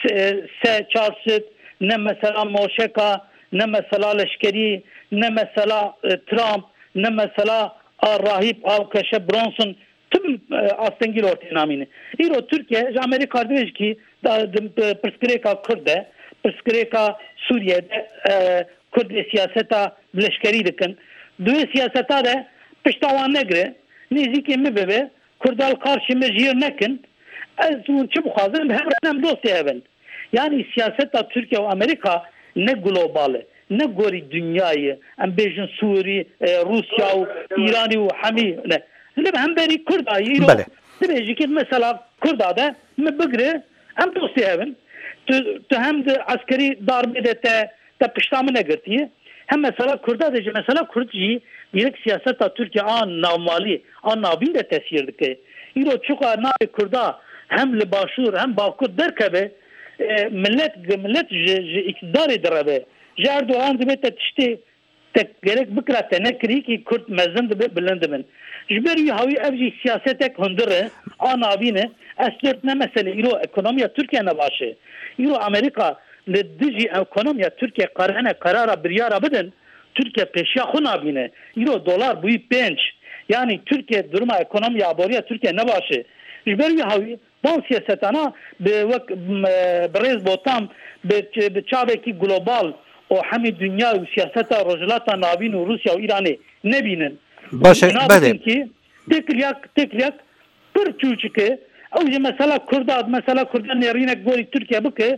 S-400, ne mesela Moşeka, ne mesela Leşkeri, ne mesela Trump, ne mesela Rahip Al-Kaşe Bronson tüm aslında orta namine. İro Türkiye, Amerika diyor ki Pırskreka Kürde, Pırskreka Suriye'de Kürt siyaseta Leşkeri dikin. Duyu siyaseta de piştawan negre niziki mi bebe kurdal karşı mecir nekin az çu buxazın hem dosti hebben yani siyasetta Türkiye ve Amerika ne global ne gori dünyayı em bejin Suri Rusya İran ve hami ne hem beri Kurdayı Dibeci ki mesela Kurdada mi bigre hem dosti hebben tu hem de askeri darbe de تا پشتا من نگرتیه هم مثلا کرده دیجه مثلا کرد جی یک سیاست تا ترکیه آن نامالی آن نابین ده تاثیر دکه ایرو چوکا ناوی کرده هم لباشور هم باکر درکبه ملت اقتداری دربه جار دوان دبیت تشتی تگرک بکره تنکری که کرد مزن دبی بلند من جبری هاوی افجی سیاستک هندره آن نابینه اسلرت نه مثلا ایرو اکونومیا ترکیه نباشه ایرو امریکا لدجی اکونومیا ترکیه قرار بریارا بدن ترکیه پیشیا خو نابینه ایرو دلار بوی 5 yani Türkiye duruma ekonomi aboriya Türkiye ne başı jberi havi ban siyasetana برز بوتام به چاوکی گلوبال و همه دنیا و سیاست رجلات ناوین و روسیا و ایرانی نبینن باشه بله تکلیک پر چوچکه او مثلا کردان نرینه گوری ترکیه بکه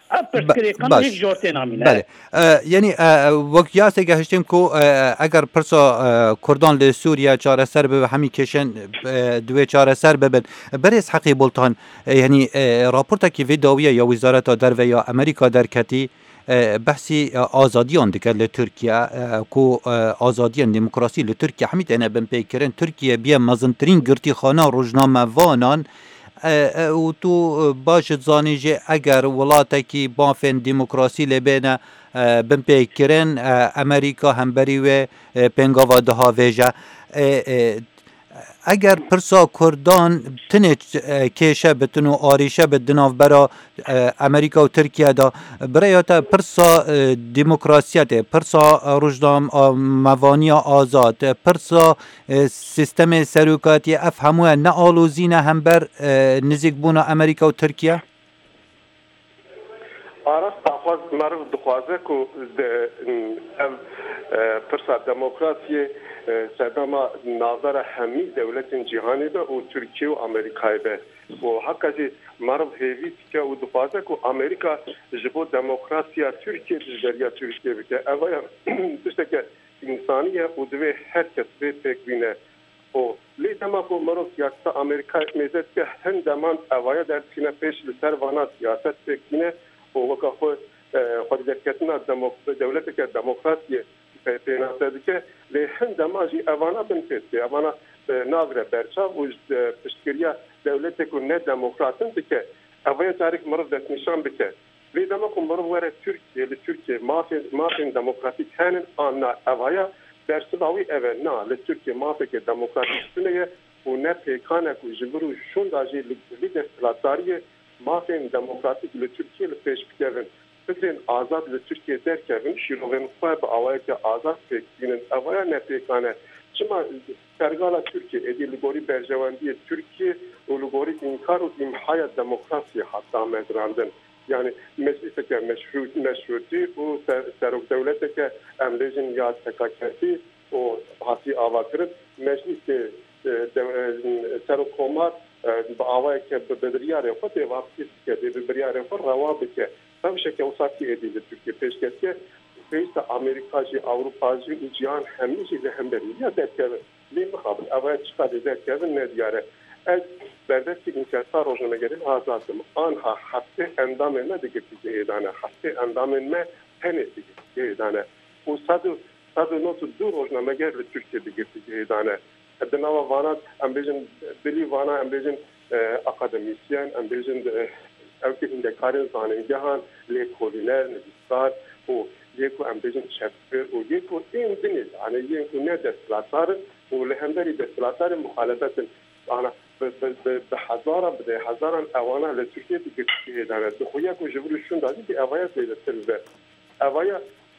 بله یعنی وقتیاتی گهشتیم که اگر پرسا کردان ل سوریه چاره سر به همین کشن دوی چاره سر ببن برز حقی بولتان یعنی راپورتا که ویداویه یا وزارت در یا امریکا در کتی بحثی آزادیان دیگر ل ترکیه کو آزادیان دموکراسی ل ترکیه همین تنه بن پیکرن ترکیه بیا مزنترین گرتی خانه روزنامه وانان و تو باشد زانیجه اگر ولاتی بافن دموکراسی لبنه بمپیکرن امریکا همبری و پنگاوا دها ویجه اگر پرسا کردان تنه کشه بتنو آریشه بدناف برا امریکا و ترکیه دا برایتا پرسا دموکراسیت پرسا روزنام موانی آزاد پرسا سیستم سروکاتی افهموه نه آلوزینه هم بر نزیک بونا امریکا و ترکیه آراست تاخواز مرف دخوازه که پرسا دموکراسی سدما نظر همه دولت جهانی ده و ترکیه و امریکای ده و حقیقی مرد هیویت که و دفعه که امریکا جبو دموکراسی ترکیه جریه ترکیه بکه اولا دوسته که انسانیه و دوی هر کس به پکوینه و لیتما که مرد سیاست امریکا میزد که هندمان اولا در سینه پیش لسر وانا سیاست پکوینه و وکا خود درکتنا دولت که دموکراسی پیانات که لهند ماجی اوانا بنفستی اوانا ناظر برچا و پشتگیری دولت که نه دموکراتن که اوای تاریخ مرد دست نشان بکه لیدم که مرد وره ترکیه مافین دموکراتیک هنن آن اوایا برسواوی اول نه لترکیه مافی که دموکراتیک سنیه و نه پیکانه که جبرو شون داجی لید استلاتاریه مافین دموکراتیک لترکیه لپیش بکرن فکرین آزاد ل ترکیه درکردن شیروان خواه به آوای که آزاد فکرین آوای نپیکانه چما کرگالا ترکیه ادی لگوری برجواندی ترکیه و لگوری انکار و امحای دموکراسی حتی مدراندن یعنی مجلس که مشروطی و سرک دولت که امریجن یا تکاکتی و حتی آوا کرد مجلس که سرک کمار با آوای که بدریاره خود واپسی که بدریاره خود روابط که همشه که وساطی ادیده ترکیه پیش کرده پیست امریکایی اروپایی و جهان همیشه لهمبری یا درکرده لی مخابل اول چقدر درکرده ندیاره از بردستی انکسار روزنامه‌نگاری آزادم آنها هفته اندام نه دیگه پیش دانه هفته اندام نه تنه دیگه دانه و 192 روزنامه‌نگار ترکیه دیگه پیش دانه دنوا وانا امبیجن بلی وانا امبیجن اکادمیسیان امبیجن اوکی این دکارن زانن جهان لیکولینر نویسار و یکو امبیجن شفر و یکو این دنیز آن یکو نه دستلاتار و لهندری دستلاتار مخالفت آن به هزاران اوانا لترکیه دیگه داره دخویا کو جبرشون دادی که اوایل پیدا سر اوایل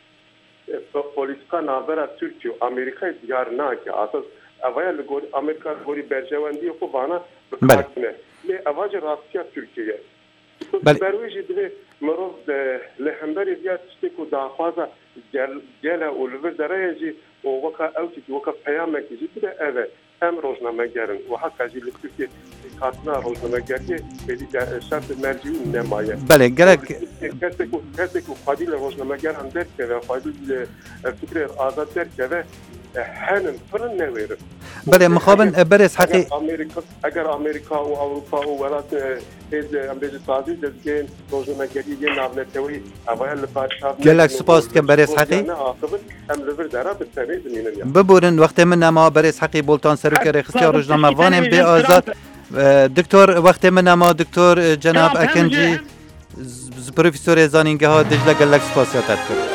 پلیسکا نظر ترکیه و آمریکا دیار نه که اساس اوایل گوری آمریکا گوری برجواندی خو وانا بکنه لی اواج راستیا ترکیه برویجی دوی مرد لهندری دیار تشتی که داخوازه گله اولور داره جی و وکا اوتی وکا پیامه که جی بده اوه هم روزنامه گرن و حقا جی لترکیه کاتنا روزنامه گریه بدی شرط مرجعی نمایه بله گرک کسی که خواهدی روزنامه گرن درکه و خواهدی فکر آزاد درکه و هنن فرن نویره بله مخابن برس حقی اگر امریکا و اروپا و ولات هید امریکا سازی دزگین روزنامه‌نگاری ناونتوی اول لپارشاب گلک سپاس کم برس حقی ام لور دارا بتنی زمینه ببورن وقت من نما برس حقی بولتان سرک رخصتی روزنامه وانم به آزاد دکتر وقت من نما دکتر جناب اکنجی پروفسور زانینگه ها دجله گلک سپاسیات کرد